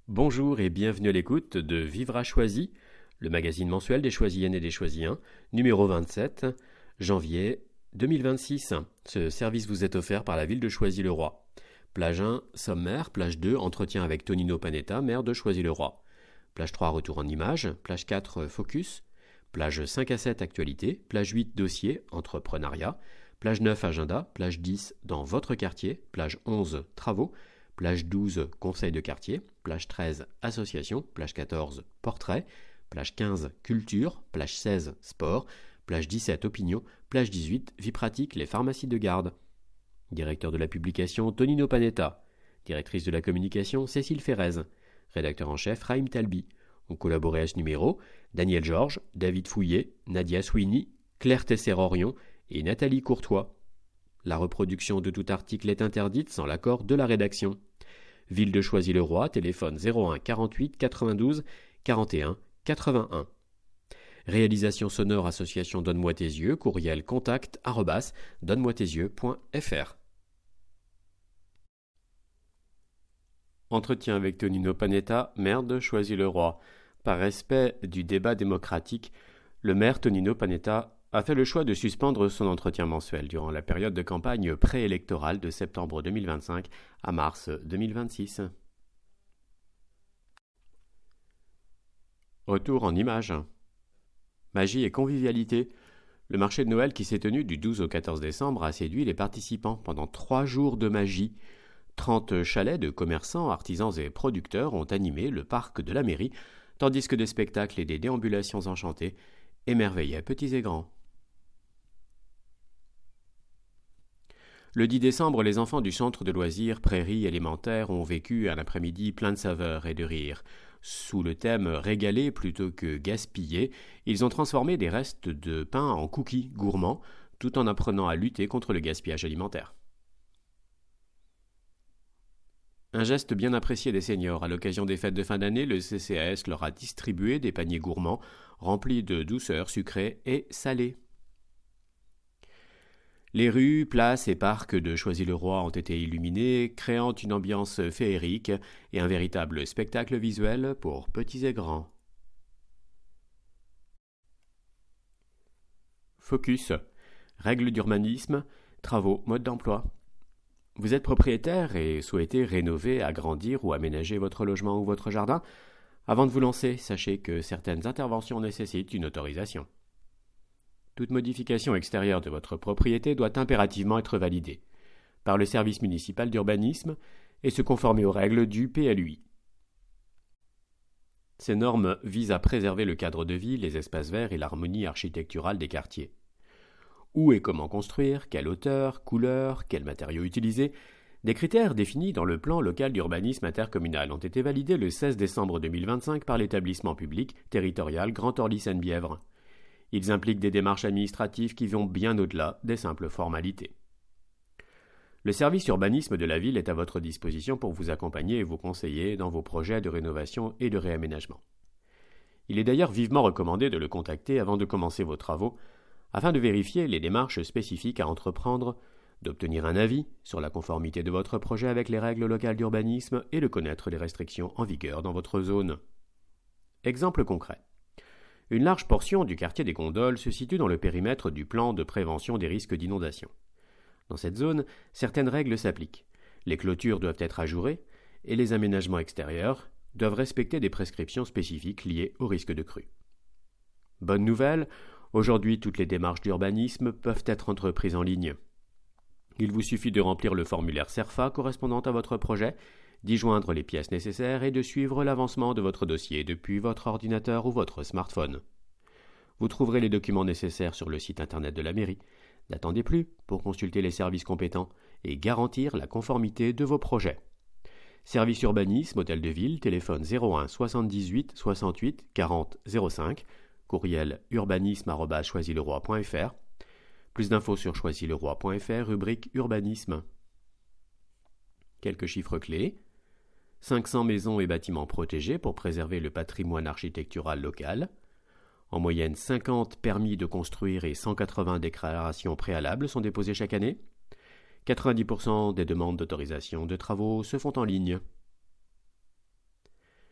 Bonjour et bienvenue à l'écoute de Vivra Choisi, le magazine mensuel des Choisiennes et des Choisiens, numéro 27, janvier 2026. Ce service vous est offert par la ville de Choisy-le-Roi. Plage 1, sommaire. Plage 2, entretien avec Tonino Panetta, maire de Choisy-le-Roi. Plage 3, retour en images. Plage 4, focus. Plage 5 à 7, actualité. Plage 8, dossier, entrepreneuriat. Plage 9, agenda. Plage 10, dans votre quartier. Plage 11, travaux. Plage 12, conseil de quartier. Plage 13, association. Plage 14, portrait. Plage 15, culture. Plage 16, sport. Plage 17, opinion. Plage 18, vie pratique, les pharmacies de garde. Directeur de la publication, Tonino Panetta. Directrice de la communication, Cécile Ferrez. Rédacteur en chef, Raïm Talbi. Ont collaboré à ce numéro Daniel Georges, David Fouillet, Nadia Sweeney, Claire Tesser-Orion et Nathalie Courtois. La reproduction de tout article est interdite sans l'accord de la rédaction. Ville de Choisy-le-Roi, téléphone 01 48 92 41 81. Réalisation sonore association Donne-moi tes yeux, courriel contact @ donne-moi-tes-yeux.fr. Entretien avec Tonino Panetta, maire de Choisy-le-Roi. Par respect du débat démocratique, le maire Tonino Panetta a fait le choix de suspendre son entretien mensuel durant la période de campagne préélectorale de septembre 2025 à mars 2026. Retour en images. Magie et convivialité. Le marché de Noël qui s'est tenu du 12 au 14 décembre a séduit les participants pendant 3 jours de magie. 30 chalets de commerçants, artisans et producteurs ont animé le parc de la mairie, tandis que des spectacles et des déambulations enchantées émerveillaient petits et grands. Le 10 décembre, les enfants du centre de loisirs Prairie élémentaire ont vécu un après-midi plein de saveurs et de rires. Sous le thème « régaler plutôt que gaspiller », ils ont transformé des restes de pain en cookies gourmands, tout en apprenant à lutter contre le gaspillage alimentaire. Un geste bien apprécié des seniors. À l'occasion des fêtes de fin d'année, le CCAS leur a distribué des paniers gourmands remplis de douceurs sucrées et salées. Les rues, places et parcs de Choisy-le-Roi ont été illuminés, créant une ambiance féerique et un véritable spectacle visuel pour petits et grands. Focus. Règles d'urbanisme, travaux, mode d'emploi. Vous êtes propriétaire et souhaitez rénover, agrandir ou aménager votre logement ou votre jardin? Avant de vous lancer, sachez que certaines interventions nécessitent une autorisation. Toute modification extérieure de votre propriété doit impérativement être validée par le service municipal d'urbanisme et se conformer aux règles du PLUI. Ces normes visent à préserver le cadre de vie, les espaces verts et l'harmonie architecturale des quartiers. Où et comment construire, quelle hauteur, couleur, quels matériaux utiliser, des critères définis dans le plan local d'urbanisme intercommunal ont été validés le 16 décembre 2025 par l'établissement public territorial Grand Orly-Seine-Bièvre. Ils impliquent des démarches administratives qui vont bien au-delà des simples formalités. Le service urbanisme de la ville est à votre disposition pour vous accompagner et vous conseiller dans vos projets de rénovation et de réaménagement. Il est d'ailleurs vivement recommandé de le contacter avant de commencer vos travaux afin de vérifier les démarches spécifiques à entreprendre, d'obtenir un avis sur la conformité de votre projet avec les règles locales d'urbanisme et de connaître les restrictions en vigueur dans votre zone. Exemple concret. Une large portion du quartier des Gondoles se situe dans le périmètre du plan de prévention des risques d'inondation. Dans cette zone, certaines règles s'appliquent. Les clôtures doivent être ajourées et les aménagements extérieurs doivent respecter des prescriptions spécifiques liées au risque de crue. Bonne nouvelle, aujourd'hui toutes les démarches d'urbanisme peuvent être entreprises en ligne. Il vous suffit de remplir le formulaire CERFA correspondant à votre projet, d'y joindre les pièces nécessaires et de suivre l'avancement de votre dossier depuis votre ordinateur ou votre smartphone. Vous trouverez les documents nécessaires sur le site internet de la mairie. N'attendez plus pour consulter les services compétents et garantir la conformité de vos projets. Service urbanisme, hôtel de ville, téléphone 01 78 68 40 05, courriel urbanisme@choisy-le-roi.fr. Plus d'infos sur choisy-le-roi.fr, rubrique urbanisme. Quelques chiffres clés. 500 maisons et bâtiments protégés pour préserver le patrimoine architectural local. En moyenne, 50 permis de construire et 180 déclarations préalables sont déposées chaque année. 90% des demandes d'autorisation de travaux se font en ligne.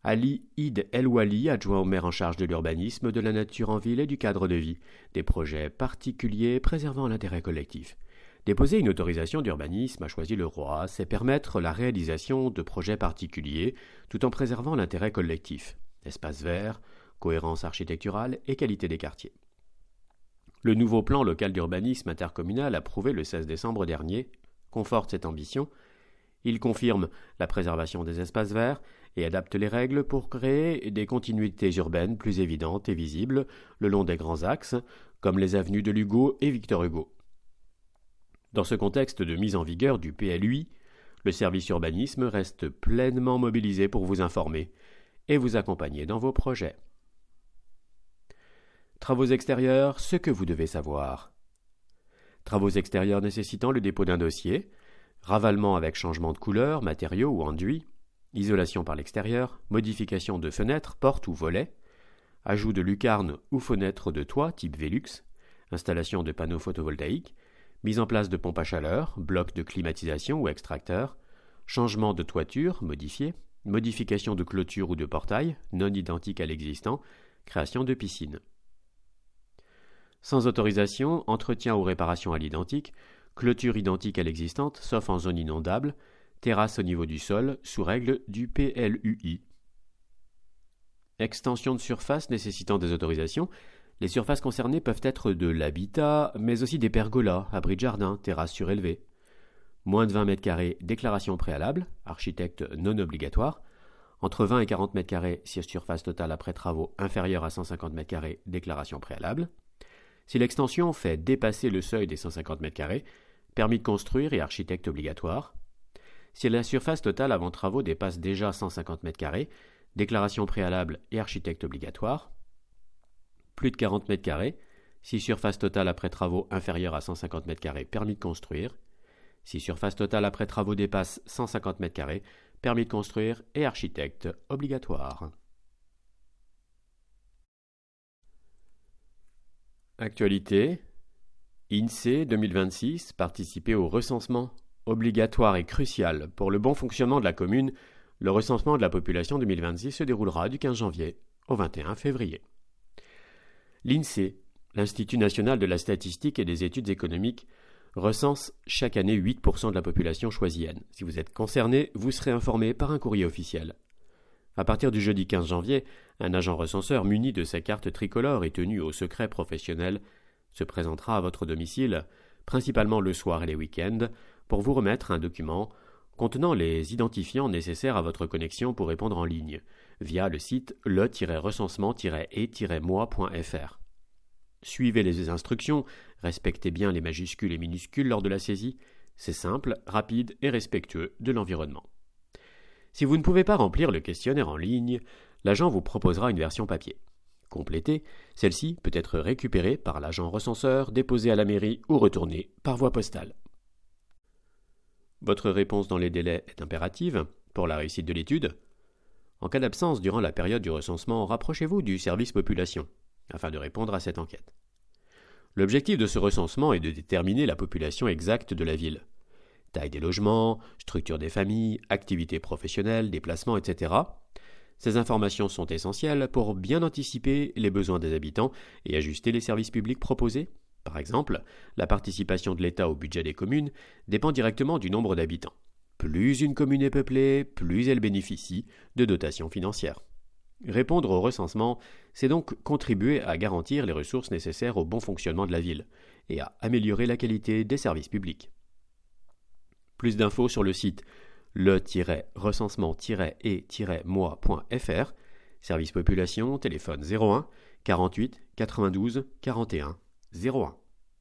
Ali Id El Wali, adjoint au maire en charge de l'urbanisme, de la nature en ville et du cadre de vie, des projets particuliers préservant l'intérêt collectif. Déposer une autorisation d'urbanisme, a choisi le roi, c'est permettre la réalisation de projets particuliers tout en préservant l'intérêt collectif. Espace vert, cohérence architecturale et qualité des quartiers. Le nouveau plan local d'urbanisme intercommunal approuvé le 16 décembre dernier conforte cette ambition. Il confirme la préservation des espaces verts et adapte les règles pour créer des continuités urbaines plus évidentes et visibles le long des grands axes, comme les avenues de Lugo et Victor Hugo. Dans ce contexte de mise en vigueur du PLUI, le service urbanisme reste pleinement mobilisé pour vous informer et vous accompagner dans vos projets. Travaux extérieurs, ce que vous devez savoir. Travaux extérieurs nécessitant le dépôt d'un dossier, ravalement avec changement de couleur, matériaux ou enduit, isolation par l'extérieur, modification de fenêtres, portes ou volets, ajout de lucarnes ou fenêtres de toit type Velux, installation de panneaux photovoltaïques, mise en place de pompes à chaleur, blocs de climatisation ou extracteurs, changement de toiture modifié, modification de clôture ou de portail non identique à l'existant, création de piscine. Sans autorisation, entretien ou réparation à l'identique, clôture identique à l'existante sauf en zone inondable, terrasse au niveau du sol sous règle du PLUI. Extension de surface nécessitant des autorisations. Les surfaces concernées peuvent être de l'habitat, mais aussi des pergolas, abris de jardin, terrasses surélevées. Moins de 20 m², déclaration préalable, architecte non obligatoire. Entre 20 et 40 m², si surface totale après travaux inférieure à 150 m², déclaration préalable. Si l'extension fait dépasser le seuil des 150 m², permis de construire et architecte obligatoire. Si la surface totale avant travaux dépasse déjà 150 m², déclaration préalable et architecte obligatoire. Plus de 40 m², si surface totale après travaux inférieure à 150 m², permis de construire. Si surface totale après travaux dépasse 150 m², permis de construire et architecte obligatoire. Actualité. INSEE 2026, participer au recensement. Obligatoire et crucial pour le bon fonctionnement de la commune, le recensement de la population 2026 se déroulera du 15 janvier au 21 février. L'INSEE, l'Institut national de la statistique et des études économiques, recense chaque année 8% de la population choisienne. Si vous êtes concerné, vous serez informé par un courrier officiel. À partir du jeudi 15 janvier, un agent recenseur muni de sa carte tricolore et tenu au secret professionnel se présentera à votre domicile, principalement le soir et les week-ends, pour vous remettre un document contenant les identifiants nécessaires à votre connexion pour répondre en ligne, via le site le-recensement-et-moi.fr. Suivez les instructions, respectez bien les majuscules et minuscules lors de la saisie, c'est simple, rapide et respectueux de l'environnement. Si vous ne pouvez pas remplir le questionnaire en ligne, l'agent vous proposera une version papier. Complétée, celle-ci peut être récupérée par l'agent recenseur, déposée à la mairie ou retournée par voie postale. Votre réponse dans les délais est impérative pour la réussite de l'étude. En cas d'absence durant la période du recensement, rapprochez-vous du service population afin de répondre à cette enquête. L'objectif de ce recensement est de déterminer la population exacte de la ville. Taille des logements, structure des familles, activités professionnelles, déplacements, etc. Ces informations sont essentielles pour bien anticiper les besoins des habitants et ajuster les services publics proposés. Par exemple, la participation de l'État au budget des communes dépend directement du nombre d'habitants. Plus une commune est peuplée, plus elle bénéficie de dotations financières. Répondre au recensement, c'est donc contribuer à garantir les ressources nécessaires au bon fonctionnement de la ville et à améliorer la qualité des services publics. Plus d'infos sur le site le-recensement-et-moi.fr, service population, téléphone 01 48 92 41 01.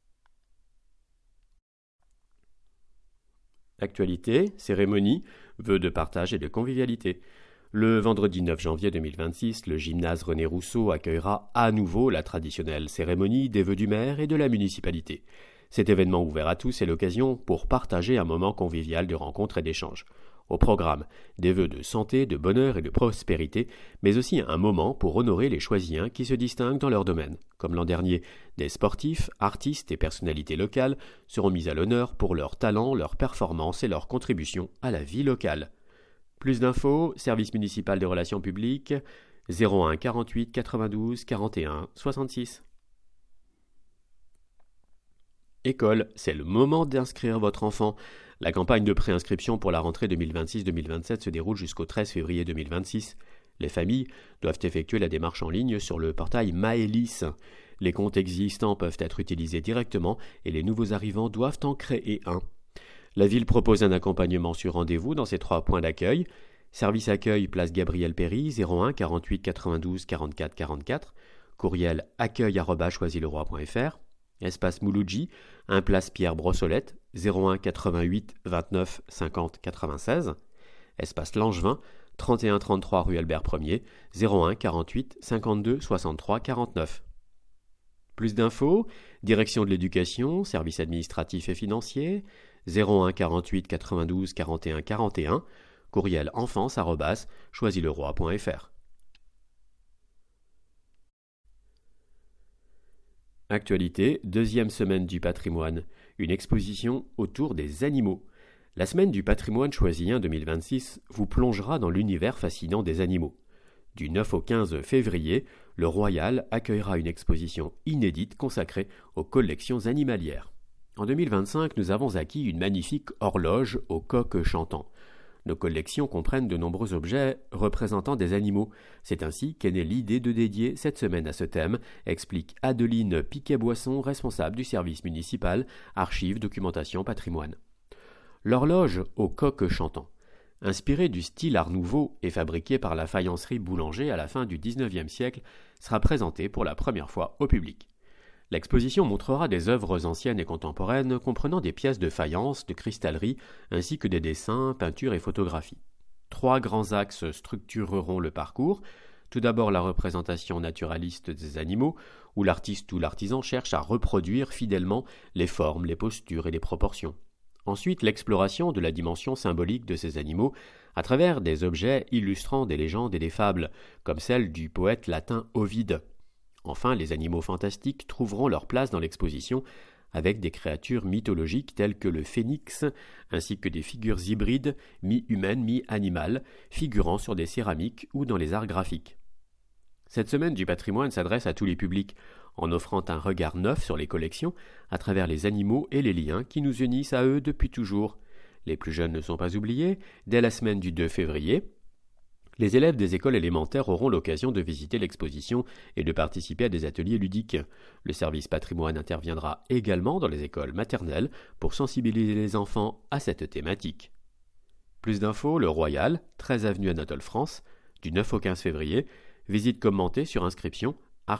Actualité, cérémonie, vœux de partage et de convivialité. Le vendredi 9 janvier 2026, le gymnase René Rousseau accueillera à nouveau la traditionnelle cérémonie des vœux du maire et de la municipalité. Cet événement ouvert à tous est l'occasion pour partager un moment convivial de rencontre et d'échange. Au programme, des vœux de santé, de bonheur et de prospérité, mais aussi un moment pour honorer les choisiens qui se distinguent dans leur domaine. Comme l'an dernier, des sportifs, artistes et personnalités locales seront mis à l'honneur pour leur talent, leur performance et leur contribution à la vie locale. Plus d'infos, service municipal des relations publiques, 01 48 92 41 66. École, c'est le moment d'inscrire votre enfant. La campagne de préinscription pour la rentrée 2026-2027 se déroule jusqu'au 13 février 2026. Les familles doivent effectuer la démarche en ligne sur le portail Maëlys. Les comptes existants peuvent être utilisés directement et les nouveaux arrivants doivent en créer un. La ville propose un accompagnement sur rendez-vous dans ses 3 points d'accueil. Service accueil, place Gabriel Péry, 01 48 92 44 44. Courriel accueil@choisileroy.fr. Espace Mouloudji, 1 place Pierre Brossolette, 01 88 29 50 96. Espace Langevin, 31 33 rue Albert 1er, 01 48 52 63 49. Plus d'infos, direction de l'éducation, service administratif et financier, 01 48 92 41 41, courriel enfance@choisileroy.fr. Actualité, 2e semaine du patrimoine, une exposition autour des animaux. La semaine du patrimoine choisien 2026 vous plongera dans l'univers fascinant des animaux. Du 9 au 15 février, le Royal accueillera une exposition inédite consacrée aux collections animalières. En 2025, nous avons acquis une magnifique horloge au coq chantant. Nos collections comprennent de nombreux objets représentant des animaux. C'est ainsi qu'est née l'idée de dédier cette semaine à ce thème, explique Adeline Piquet-Boisson, responsable du service municipal, archives, documentation, patrimoine. L'horloge au coq chantant, inspirée du style Art Nouveau et fabriquée par la faïencerie Boulanger à la fin du XIXe siècle, sera présentée pour la première fois au public. L'exposition montrera des œuvres anciennes et contemporaines comprenant des pièces de faïence, de cristallerie, ainsi que des dessins, peintures et photographies. 3 grands axes structureront le parcours. Tout d'abord la représentation naturaliste des animaux, où l'artiste ou l'artisan cherche à reproduire fidèlement les formes, les postures et les proportions. Ensuite, l'exploration de la dimension symbolique de ces animaux à travers des objets illustrant des légendes et des fables, comme celle du poète latin Ovide. Enfin, les animaux fantastiques trouveront leur place dans l'exposition avec des créatures mythologiques telles que le phénix, ainsi que des figures hybrides, mi-humaines, mi-animales, figurant sur des céramiques ou dans les arts graphiques. Cette semaine du patrimoine s'adresse à tous les publics, en offrant un regard neuf sur les collections à travers les animaux et les liens qui nous unissent à eux depuis toujours. Les plus jeunes ne sont pas oubliés. Dès la semaine du 2 février, les élèves des écoles élémentaires auront l'occasion de visiter l'exposition et de participer à des ateliers ludiques. Le service patrimoine interviendra également dans les écoles maternelles pour sensibiliser les enfants à cette thématique. Plus d'infos, le Royal, 13 avenue Anatole France, du 9 au 15 février, visite commentée sur inscription,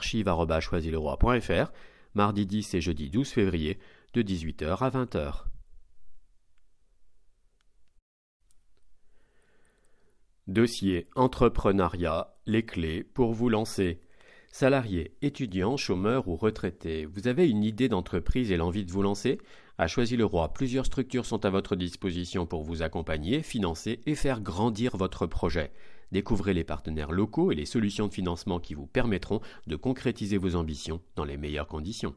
archives@choisileroy.fr, mardi 10 et jeudi 12 février, de 18h à 20h. Dossier entrepreneuriat, les clés pour vous lancer. Salariés, étudiants, chômeurs ou retraités, vous avez une idée d'entreprise et l'envie de vous lancer ? À Choisy-le-Roi, plusieurs structures sont à votre disposition pour vous accompagner, financer et faire grandir votre projet. Découvrez les partenaires locaux et les solutions de financement qui vous permettront de concrétiser vos ambitions dans les meilleures conditions.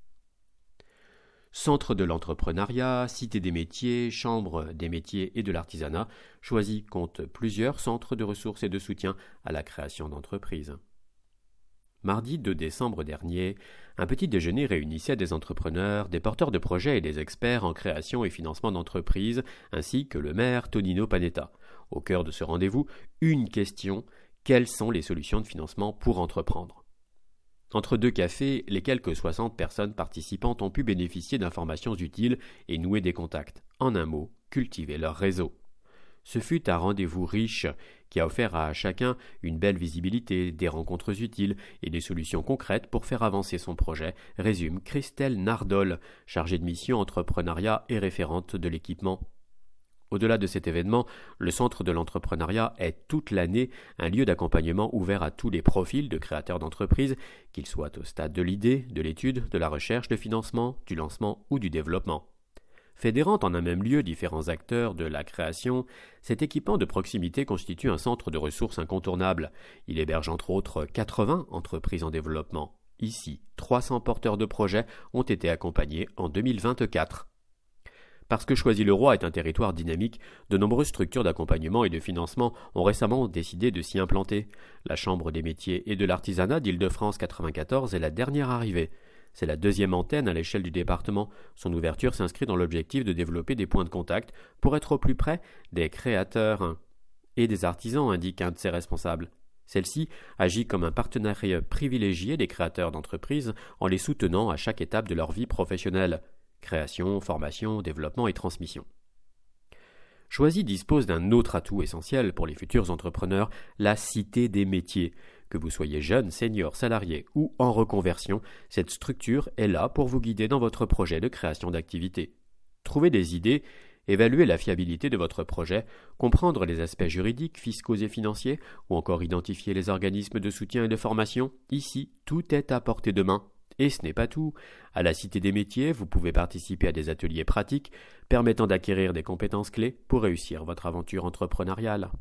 Centre de l'entrepreneuriat, Cité des métiers, Chambre des métiers et de l'artisanat, Choisy compte plusieurs centres de ressources et de soutien à la création d'entreprises. Mardi 2 décembre dernier, un petit déjeuner réunissait des entrepreneurs, des porteurs de projets et des experts en création et financement d'entreprises, ainsi que le maire Tonino Panetta. Au cœur de ce rendez-vous, une question: quelles sont les solutions de financement pour entreprendre ? Entre 2 cafés, les quelques 60 personnes participantes ont pu bénéficier d'informations utiles et nouer des contacts. En un mot, cultiver leur réseau. Ce fut un rendez-vous riche qui a offert à chacun une belle visibilité, des rencontres utiles et des solutions concrètes pour faire avancer son projet, résume Christelle Nardol, chargée de mission entrepreneuriat et référente de l'équipement. Au-delà de cet événement, le Centre de l'entrepreneuriat est toute l'année un lieu d'accompagnement ouvert à tous les profils de créateurs d'entreprises, qu'ils soient au stade de l'idée, de l'étude, de la recherche, de financement, du lancement ou du développement. Fédérant en un même lieu différents acteurs de la création, cet équipement de proximité constitue un centre de ressources incontournable. Il héberge entre autres 80 entreprises en développement. Ici, 300 porteurs de projets ont été accompagnés en 2024. Parce que Choisy-le-Roi est un territoire dynamique, de nombreuses structures d'accompagnement et de financement ont récemment décidé de s'y implanter. La Chambre des métiers et de l'artisanat d'Île-de-France 94 est la dernière arrivée. C'est la deuxième antenne à l'échelle du département. Son ouverture s'inscrit dans l'objectif de développer des points de contact pour être au plus près des créateurs et des artisans, indique un de ses responsables. Celle-ci agit comme un partenaire privilégié des créateurs d'entreprises en les soutenant à chaque étape de leur vie professionnelle. Création, formation, développement et transmission. Choisy dispose d'un autre atout essentiel pour les futurs entrepreneurs, la cité des métiers. Que vous soyez jeune, senior, salarié ou en reconversion, cette structure est là pour vous guider dans votre projet de création d'activité. Trouver des idées, évaluer la fiabilité de votre projet, comprendre les aspects juridiques, fiscaux et financiers, ou encore identifier les organismes de soutien et de formation, ici, tout est à portée de main. Et ce n'est pas tout. À la Cité des métiers, vous pouvez participer à des ateliers pratiques permettant d'acquérir des compétences clés pour réussir votre aventure entrepreneuriale.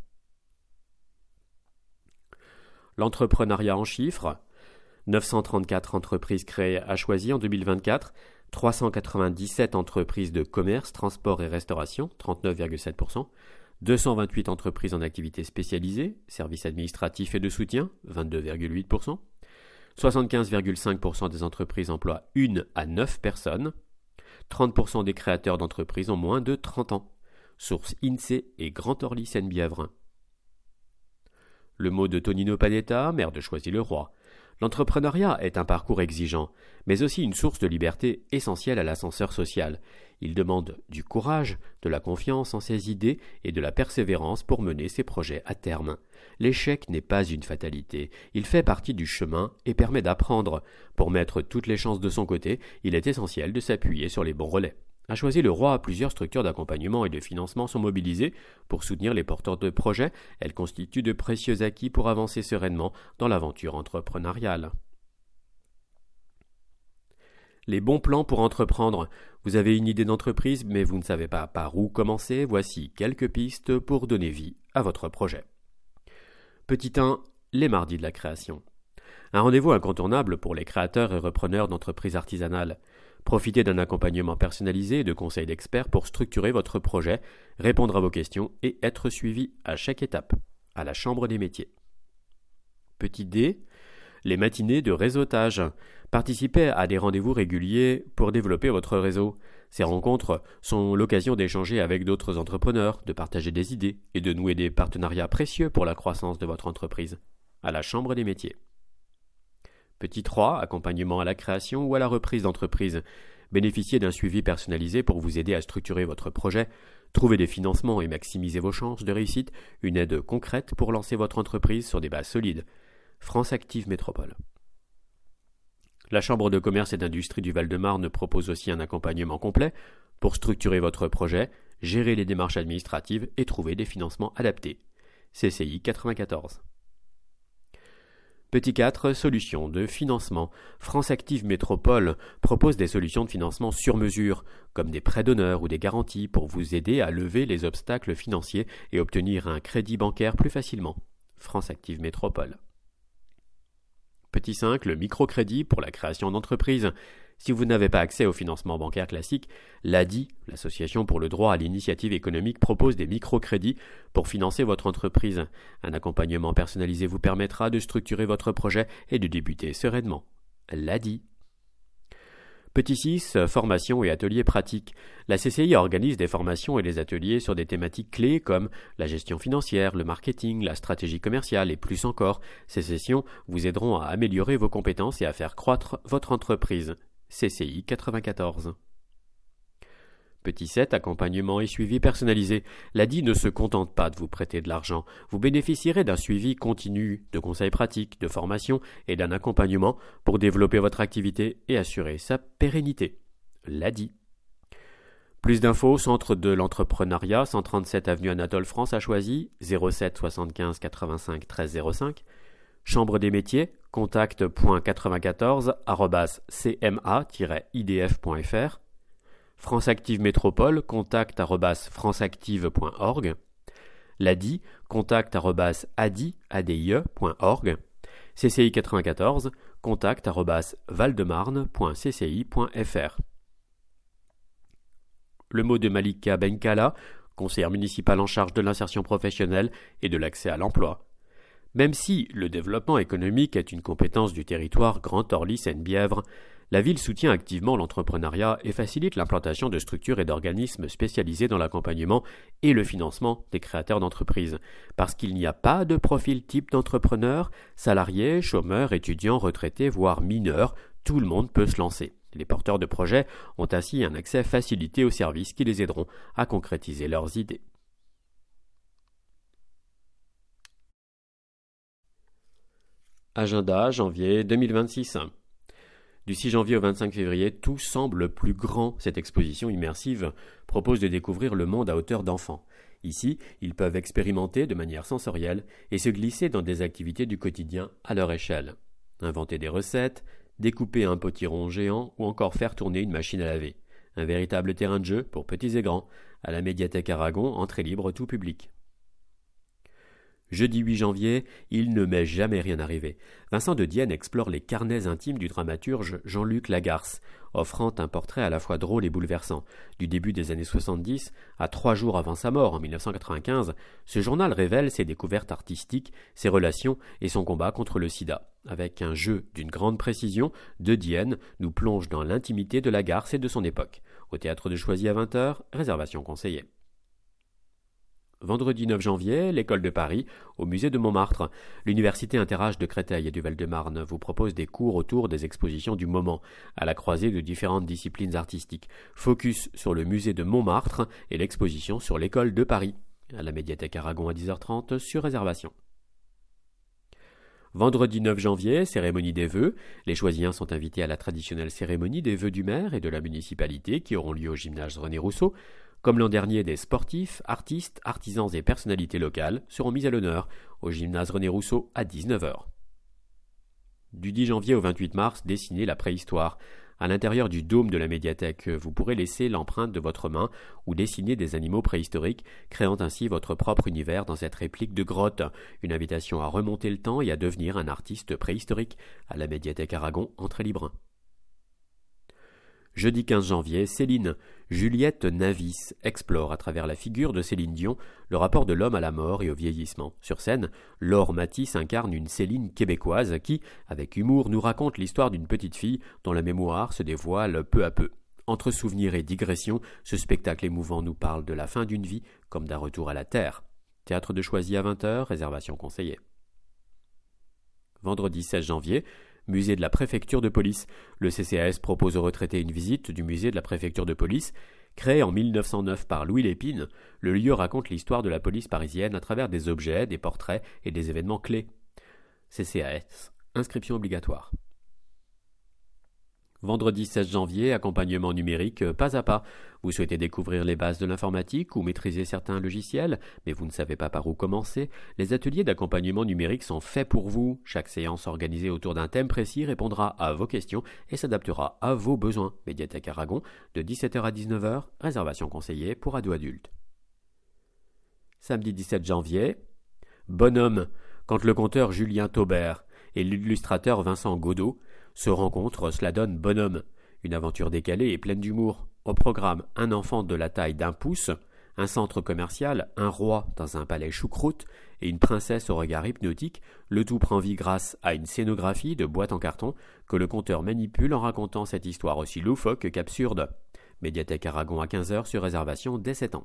L'entrepreneuriat en chiffres, 934 entreprises créées à Choisy en 2024, 397 entreprises de commerce, transport et restauration, 39,7%, 228 entreprises en activités spécialisées, services administratifs et de soutien, 22,8%, 75,5% des entreprises emploient 1 à 9 personnes, 30% des créateurs d'entreprises ont moins de 30 ans. Source INSEE et Grand Orly Seine-Bièvre. Le mot de Tonino Panetta, maire de Choisy-le-Roi. L'entrepreneuriat est un parcours exigeant, mais aussi une source de liberté essentielle à l'ascenseur social. Il demande du courage, de la confiance en ses idées et de la persévérance pour mener ses projets à terme. L'échec n'est pas une fatalité, il fait partie du chemin et permet d'apprendre. Pour mettre toutes les chances de son côté, il est essentiel de s'appuyer sur les bons relais. À Choisy-le-Roi, plusieurs structures d'accompagnement et de financement sont mobilisées pour soutenir les porteurs de projets. Elles constituent de précieux acquis pour avancer sereinement dans l'aventure entrepreneuriale. Les bons plans pour entreprendre. Vous avez une idée d'entreprise, mais vous ne savez pas par où commencer. Voici quelques pistes pour donner vie à votre projet. Petit 1. Les mardis de la création. Un rendez-vous incontournable pour les créateurs et repreneurs d'entreprises artisanales. Profitez d'un accompagnement personnalisé et de conseils d'experts pour structurer votre projet, répondre à vos questions et être suivi à chaque étape, à la Chambre des métiers. Petit D. Les matinées de réseautage. Participez à des rendez-vous réguliers pour développer votre réseau. Ces rencontres sont l'occasion d'échanger avec d'autres entrepreneurs, de partager des idées et de nouer des partenariats précieux pour la croissance de votre entreprise, à la Chambre des métiers. Petit 3. Accompagnement à la création ou à la reprise d'entreprise. Bénéficiez d'un suivi personnalisé pour vous aider à structurer votre projet, trouver des financements et maximiser vos chances de réussite, une aide concrète pour lancer votre entreprise sur des bases solides. France Active Métropole. La Chambre de commerce et d'industrie du Val-de-Marne propose aussi un accompagnement complet pour structurer votre projet, gérer les démarches administratives et trouver des financements adaptés. CCI 94. Petit 4. Solutions de financement. France Active Métropole propose des solutions de financement sur mesure, comme des prêts d'honneur ou des garanties pour vous aider à lever les obstacles financiers et obtenir un crédit bancaire plus facilement. France Active Métropole. Petit 5. Le microcrédit pour la création d'entreprise. Si vous n'avez pas accès au financement bancaire classique, l'ADI, l'Association pour le droit à l'initiative économique, propose des microcrédits pour financer votre entreprise. Un accompagnement personnalisé vous permettra de structurer votre projet et de débuter sereinement. L'ADI. Petit 6. Formation et ateliers pratiques. La CCI organise des formations et des ateliers sur des thématiques clés comme la gestion financière, le marketing, la stratégie commerciale et plus encore. Ces sessions vous aideront à améliorer vos compétences et à faire croître votre entreprise. CCI 94. Petit 7. Accompagnement et suivi personnalisé. L'ADI ne se contente pas de vous prêter de l'argent. Vous bénéficierez d'un suivi continu, de conseils pratiques, de formation et d'un accompagnement pour développer votre activité et assurer sa pérennité. L'ADI. Plus d'infos, Centre de l'entrepreneuriat, 137 avenue Anatole France à Choisy, 07 75 85 13 05. Chambre des métiers, contact.94@cma-idf.fr. France Active Métropole, contact@franceactive.org. L'ADI, contact@adie.org. CCI 94, contact@valdemarne.cci.fr. le mot de Malika Benkala, conseillère municipale en charge de l'insertion professionnelle et de l'accès à l'emploi. Même si le développement économique est une compétence du territoire Grand Orly-Seine-Bièvre, la ville soutient activement l'entrepreneuriat et facilite l'implantation de structures et d'organismes spécialisés dans l'accompagnement et le financement des créateurs d'entreprises. Parce qu'il n'y a pas de profil type d'entrepreneur, salariés, chômeurs, étudiants, retraités, voire mineurs, tout le monde peut se lancer. Les porteurs de projets ont ainsi un accès facilité aux services qui les aideront à concrétiser leurs idées. Agenda janvier 2026. Du 6 janvier au 25 février, tout semble plus grand. Cette exposition immersive propose de découvrir le monde à hauteur d'enfant. Ici, ils peuvent expérimenter de manière sensorielle et se glisser dans des activités du quotidien à leur échelle. Inventer des recettes, découper un potiron géant ou encore faire tourner une machine à laver. Un véritable terrain de jeu pour petits et grands. À la médiathèque Aragon, entrée libre tout public. Jeudi 8 janvier, il ne m'est jamais rien arrivé. Vincent de Dienne explore les carnets intimes du dramaturge Jean-Luc Lagarce, offrant un portrait à la fois drôle et bouleversant. Du début des années 70 à 3 jours avant sa mort en 1995, ce journal révèle ses découvertes artistiques, ses relations et son combat contre le sida. Avec un jeu d'une grande précision, de Dienne nous plonge dans l'intimité de Lagarce et de son époque. Au théâtre de Choisy à 20h, réservation conseillée. Vendredi 9 janvier, l'École de Paris, au musée de Montmartre. L'Université Interage de Créteil et du Val-de-Marne vous propose des cours autour des expositions du moment, à la croisée de différentes disciplines artistiques. Focus sur le musée de Montmartre et l'exposition sur l'École de Paris. À la médiathèque Aragon à 10h30 sur réservation. Vendredi 9 janvier, cérémonie des vœux. Les Choisyens sont invités à la traditionnelle cérémonie des vœux du maire et de la municipalité qui auront lieu au gymnase René Rousseau. Comme l'an dernier, des sportifs, artistes, artisans et personnalités locales seront mis à l'honneur au gymnase René Rousseau à 19h. Du 10 janvier au 28 mars, dessinez la préhistoire. À l'intérieur du dôme de la médiathèque, vous pourrez laisser l'empreinte de votre main ou dessiner des animaux préhistoriques, créant ainsi votre propre univers dans cette réplique de grotte. Une invitation à remonter le temps et à devenir un artiste préhistorique. À la médiathèque Aragon, entrée libre. Jeudi 15 janvier, Céline. Juliette Navis explore à travers la figure de Céline Dion le rapport de l'homme à la mort et au vieillissement. Sur scène, Laure Matisse incarne une Céline québécoise qui, avec humour, nous raconte l'histoire d'une petite fille dont la mémoire se dévoile peu à peu. Entre souvenirs et digressions, ce spectacle émouvant nous parle de la fin d'une vie comme d'un retour à la terre. Théâtre de Choisy à 20h, réservation conseillée. Vendredi 16 janvier, musée de la préfecture de police. Le CCAS propose aux retraités une visite du musée de la préfecture de police. Créé en 1909 par Louis Lépine, le lieu raconte l'histoire de la police parisienne à travers des objets, des portraits et des événements clés. CCAS, inscription obligatoire. Vendredi 16 janvier, accompagnement numérique pas à pas. Vous souhaitez découvrir les bases de l'informatique ou maîtriser certains logiciels, mais vous ne savez pas par où commencer? Les ateliers d'accompagnement numérique sont faits pour vous. Chaque séance organisée autour d'un thème précis répondra à vos questions et s'adaptera à vos besoins. Médiathèque Aragon, de 17h à 19h, réservation conseillée pour ados-adultes. Samedi 17 janvier, Bonhomme, quand le conteur Julien Taubert et l'illustrateur Vincent Godot se rencontrent, cela donne Bonhomme, une aventure décalée et pleine d'humour. Au programme, un enfant de la taille d'un pouce, un centre commercial, un roi dans un palais choucroute et une princesse au regard hypnotique, le tout prend vie grâce à une scénographie de boîte en carton que le conteur manipule en racontant cette histoire aussi loufoque qu'absurde. Médiathèque Aragon à 15h sur réservation dès 7 ans.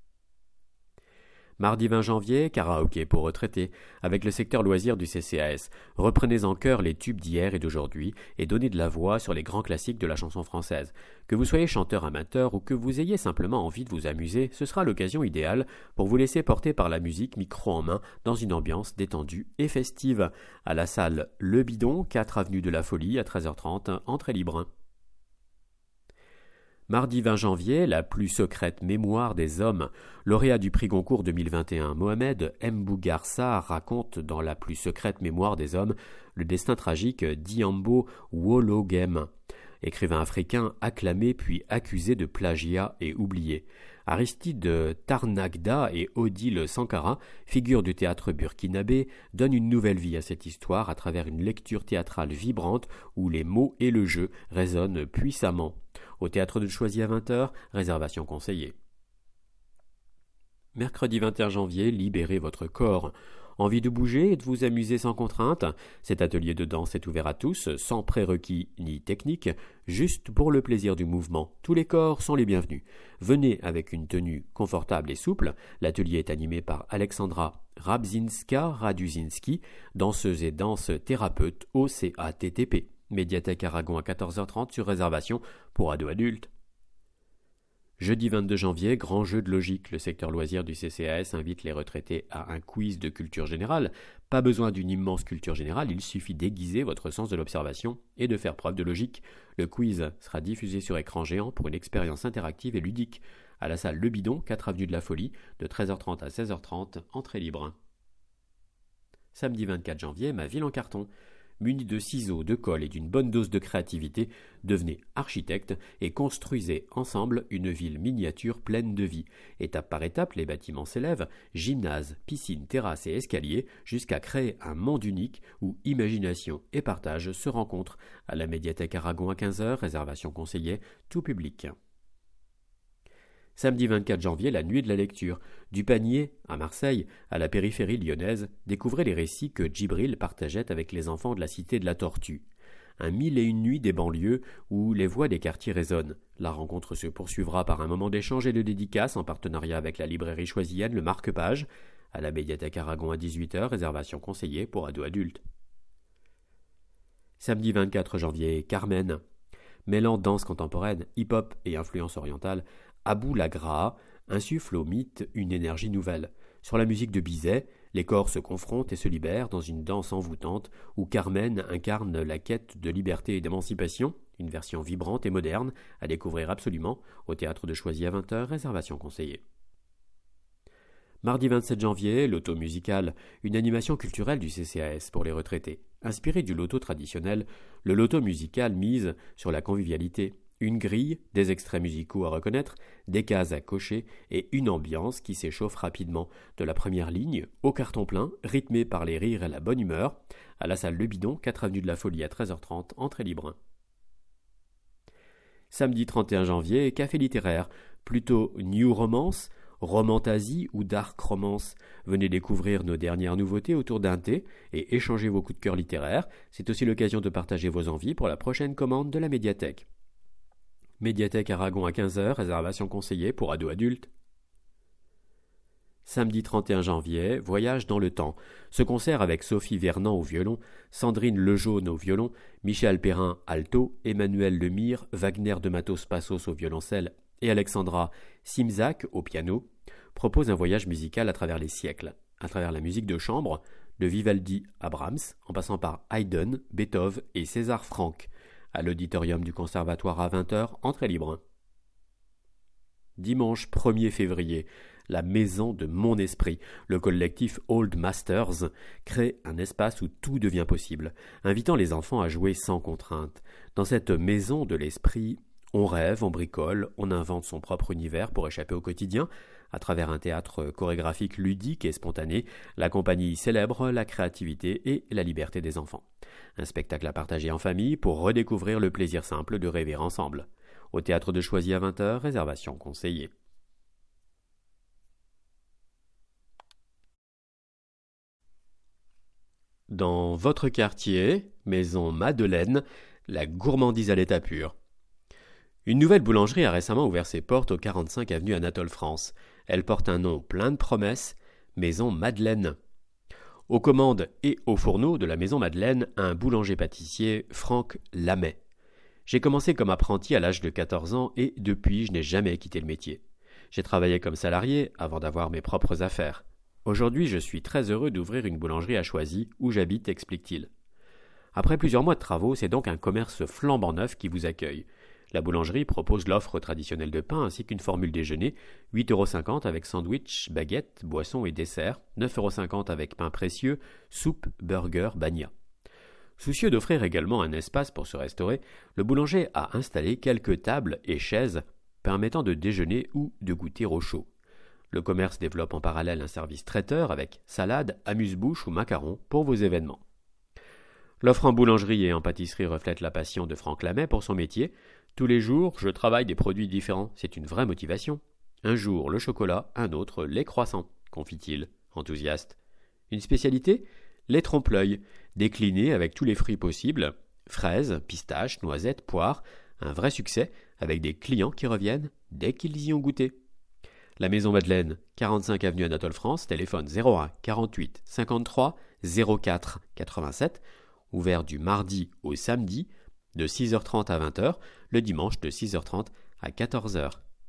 Mardi 20 janvier, karaoké pour retraités, avec le secteur loisirs du CCAS. Reprenez en chœur les tubes d'hier et d'aujourd'hui et donnez de la voix sur les grands classiques de la chanson française. Que vous soyez chanteur amateur ou que vous ayez simplement envie de vous amuser, ce sera l'occasion idéale pour vous laisser porter par la musique micro en main dans une ambiance détendue et festive. À la salle Le Bidon, 4 avenue de la Folie à 13h30, entrée libre. Mardi 20 janvier, la plus secrète mémoire des hommes. Lauréat du prix Goncourt 2021, Mohamed Mbougar raconte dans la plus secrète mémoire des hommes le destin tragique d'Iyambo Wologem, écrivain africain acclamé puis accusé de plagiat et oublié. Aristide Tarnagda et Odile Sankara, figures du théâtre burkinabé, donnent une nouvelle vie à cette histoire à travers une lecture théâtrale vibrante où les mots et le jeu résonnent puissamment. Au théâtre de Choisy à 20h, réservation conseillée. Mercredi 21 janvier, libérez votre corps. Envie de bouger et de vous amuser sans contrainte? Cet atelier de danse est ouvert à tous, sans prérequis ni technique, juste pour le plaisir du mouvement. Tous les corps sont les bienvenus. Venez avec une tenue confortable et souple. L'atelier est animé par Alexandra Rabzinska-Raduzinski, danseuse et danse thérapeute au CATTP. Médiathèque Aragon à 14h30 sur réservation pour ados-adultes. Jeudi 22 janvier, grand jeu de logique. Le secteur loisirs du CCAS invite les retraités à un quiz de culture générale. Pas besoin d'une immense culture générale, il suffit d'aiguiser votre sens de l'observation et de faire preuve de logique. Le quiz sera diffusé sur écran géant pour une expérience interactive et ludique. À la salle Le Bidon, 4 avenue de la Folie, de 13h30 à 16h30, entrée libre. Samedi 24 janvier, ma ville en carton. Muni de ciseaux, de colle et d'une bonne dose de créativité, devenez architecte et construisez ensemble une ville miniature pleine de vie. Étape par étape, les bâtiments s'élèvent, gymnase, piscine, terrasse et escalier, jusqu'à créer un monde unique où imagination et partage se rencontrent. À la médiathèque Aragon à 15h, réservation conseillée, tout public. Samedi 24 janvier, la nuit de la lecture. Du Panier, à Marseille, à la périphérie lyonnaise, découvrez les récits que Djibril partageait avec les enfants de la cité de la Tortue. Un 1001 nuits des banlieues où les voix des quartiers résonnent. La rencontre se poursuivra par un moment d'échange et de dédicace en partenariat avec la librairie choisyenne Le Marque-Page. À la médiathèque Aragon à 18h, réservation conseillée pour ados-adultes. Samedi 24 janvier, Carmen. Mêlant danse contemporaine, hip-hop et influence orientale, Abou Lagra insuffle au mythe une énergie nouvelle. Sur la musique de Bizet, les corps se confrontent et se libèrent dans une danse envoûtante où Carmen incarne la quête de liberté et d'émancipation, une version vibrante et moderne, à découvrir absolument au théâtre de Choisy à 20h, réservation conseillée. Mardi 27 janvier, loto musical, une animation culturelle du CCAS pour les retraités. Inspiré du loto traditionnel, le loto musical mise sur la convivialité. Une grille, des extraits musicaux à reconnaître, des cases à cocher et une ambiance qui s'échauffe rapidement. De la première ligne au carton plein, rythmé par les rires et la bonne humeur. À la salle Le Bidon, 4 avenue de la Folie à 13h30, entrée libre. Samedi 31 janvier, café littéraire, plutôt new romance, romantasie ou dark romance. Venez découvrir nos dernières nouveautés autour d'un thé et échanger vos coups de cœur littéraires. C'est aussi l'occasion de partager vos envies pour la prochaine commande de la médiathèque. Médiathèque Aragon à 15h, réservation conseillée pour ados-adultes. Samedi 31 janvier, voyage dans le temps. Ce concert avec Sophie Vernant au violon, Sandrine Lejaune au violon, Michel Perrin alto, Emmanuel Lemire, Wagner de Matos Passos au violoncelle et Alexandra Simzak au piano, propose un voyage musical à travers les siècles, à travers la musique de chambre, de Vivaldi à Brahms, en passant par Haydn, Beethoven et César Franck. À l'auditorium du Conservatoire à 20h, entrée libre. Dimanche 1er février, la maison de mon esprit, le collectif Old Masters, crée un espace où tout devient possible, invitant les enfants à jouer sans contrainte. Dans cette maison de l'esprit, on rêve, on bricole, on invente son propre univers pour échapper au quotidien. À travers un théâtre chorégraphique ludique et spontané, la compagnie célèbre la créativité et la liberté des enfants. Un spectacle à partager en famille pour redécouvrir le plaisir simple de rêver ensemble. Au théâtre de Choisy à 20h, réservation conseillée. Dans votre quartier, maison Madeleine, la gourmandise à l'état pur. Une nouvelle boulangerie a récemment ouvert ses portes au 45 avenue Anatole France. Elle porte un nom plein de promesses, Maison Madeleine. Aux commandes et au fourneau de la Maison Madeleine, un boulanger-pâtissier, Franck Lamet. J'ai commencé comme apprenti à l'âge de 14 ans et depuis, je n'ai jamais quitté le métier. J'ai travaillé comme salarié avant d'avoir mes propres affaires. Aujourd'hui, je suis très heureux d'ouvrir une boulangerie à Choisy, où j'habite, explique-t-il. Après plusieurs mois de travaux, c'est donc un commerce flambant neuf qui vous accueille. La boulangerie propose l'offre traditionnelle de pain ainsi qu'une formule déjeuner, 8,50 € avec sandwich, baguette, boisson et dessert, 9,50 € avec pain précieux, soupe, burger, bagna. Soucieux d'offrir également un espace pour se restaurer, le boulanger a installé quelques tables et chaises permettant de déjeuner ou de goûter au chaud. Le commerce développe en parallèle un service traiteur avec salade, amuse-bouche ou macarons pour vos événements. L'offre en boulangerie et en pâtisserie reflète la passion de Franck Lamet pour son métier. Tous les jours, je travaille des produits différents. C'est une vraie motivation. Un jour, le chocolat, un autre, les croissants, confie-t-il, enthousiaste. Une spécialité ? Les trompe-l'œil, déclinés avec tous les fruits possibles. Fraises, pistaches, noisettes, poires. Un vrai succès avec des clients qui reviennent dès qu'ils y ont goûté. La Maison Madeleine, 45 avenue Anatole France, téléphone 01 48 53 04 87, ouvert du mardi au samedi de 6h30 à 20h, le dimanche de 6h30 à 14h.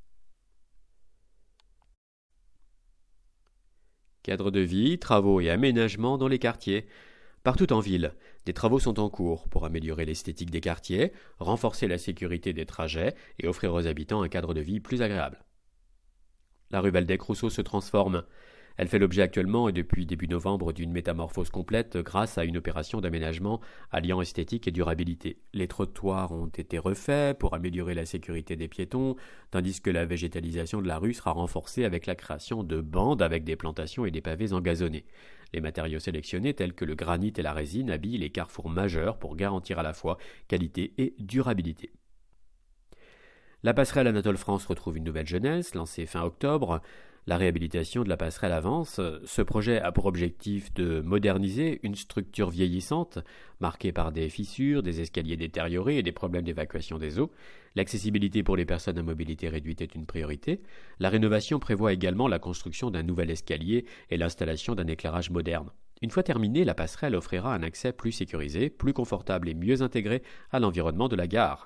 Cadre de vie, travaux et aménagements dans les quartiers. Partout en ville, des travaux sont en cours pour améliorer l'esthétique des quartiers, renforcer la sécurité des trajets et offrir aux habitants un cadre de vie plus agréable. La rue Waldeck-Rousseau se transforme. Elle fait l'objet actuellement et depuis début novembre d'une métamorphose complète grâce à une opération d'aménagement alliant esthétique et durabilité. Les trottoirs ont été refaits pour améliorer la sécurité des piétons, tandis que la végétalisation de la rue sera renforcée avec la création de bandes avec des plantations et des pavés engazonnés. Les matériaux sélectionnés tels que le granit et la résine habillent les carrefours majeurs pour garantir à la fois qualité et durabilité. La passerelle Anatole France retrouve une nouvelle jeunesse, lancée fin octobre. La réhabilitation de la passerelle avance. Ce projet a pour objectif de moderniser une structure vieillissante, marquée par des fissures, des escaliers détériorés et des problèmes d'évacuation des eaux. L'accessibilité pour les personnes à mobilité réduite est une priorité. La rénovation prévoit également la construction d'un nouvel escalier et l'installation d'un éclairage moderne. Une fois terminée, la passerelle offrira un accès plus sécurisé, plus confortable et mieux intégré à l'environnement de la gare.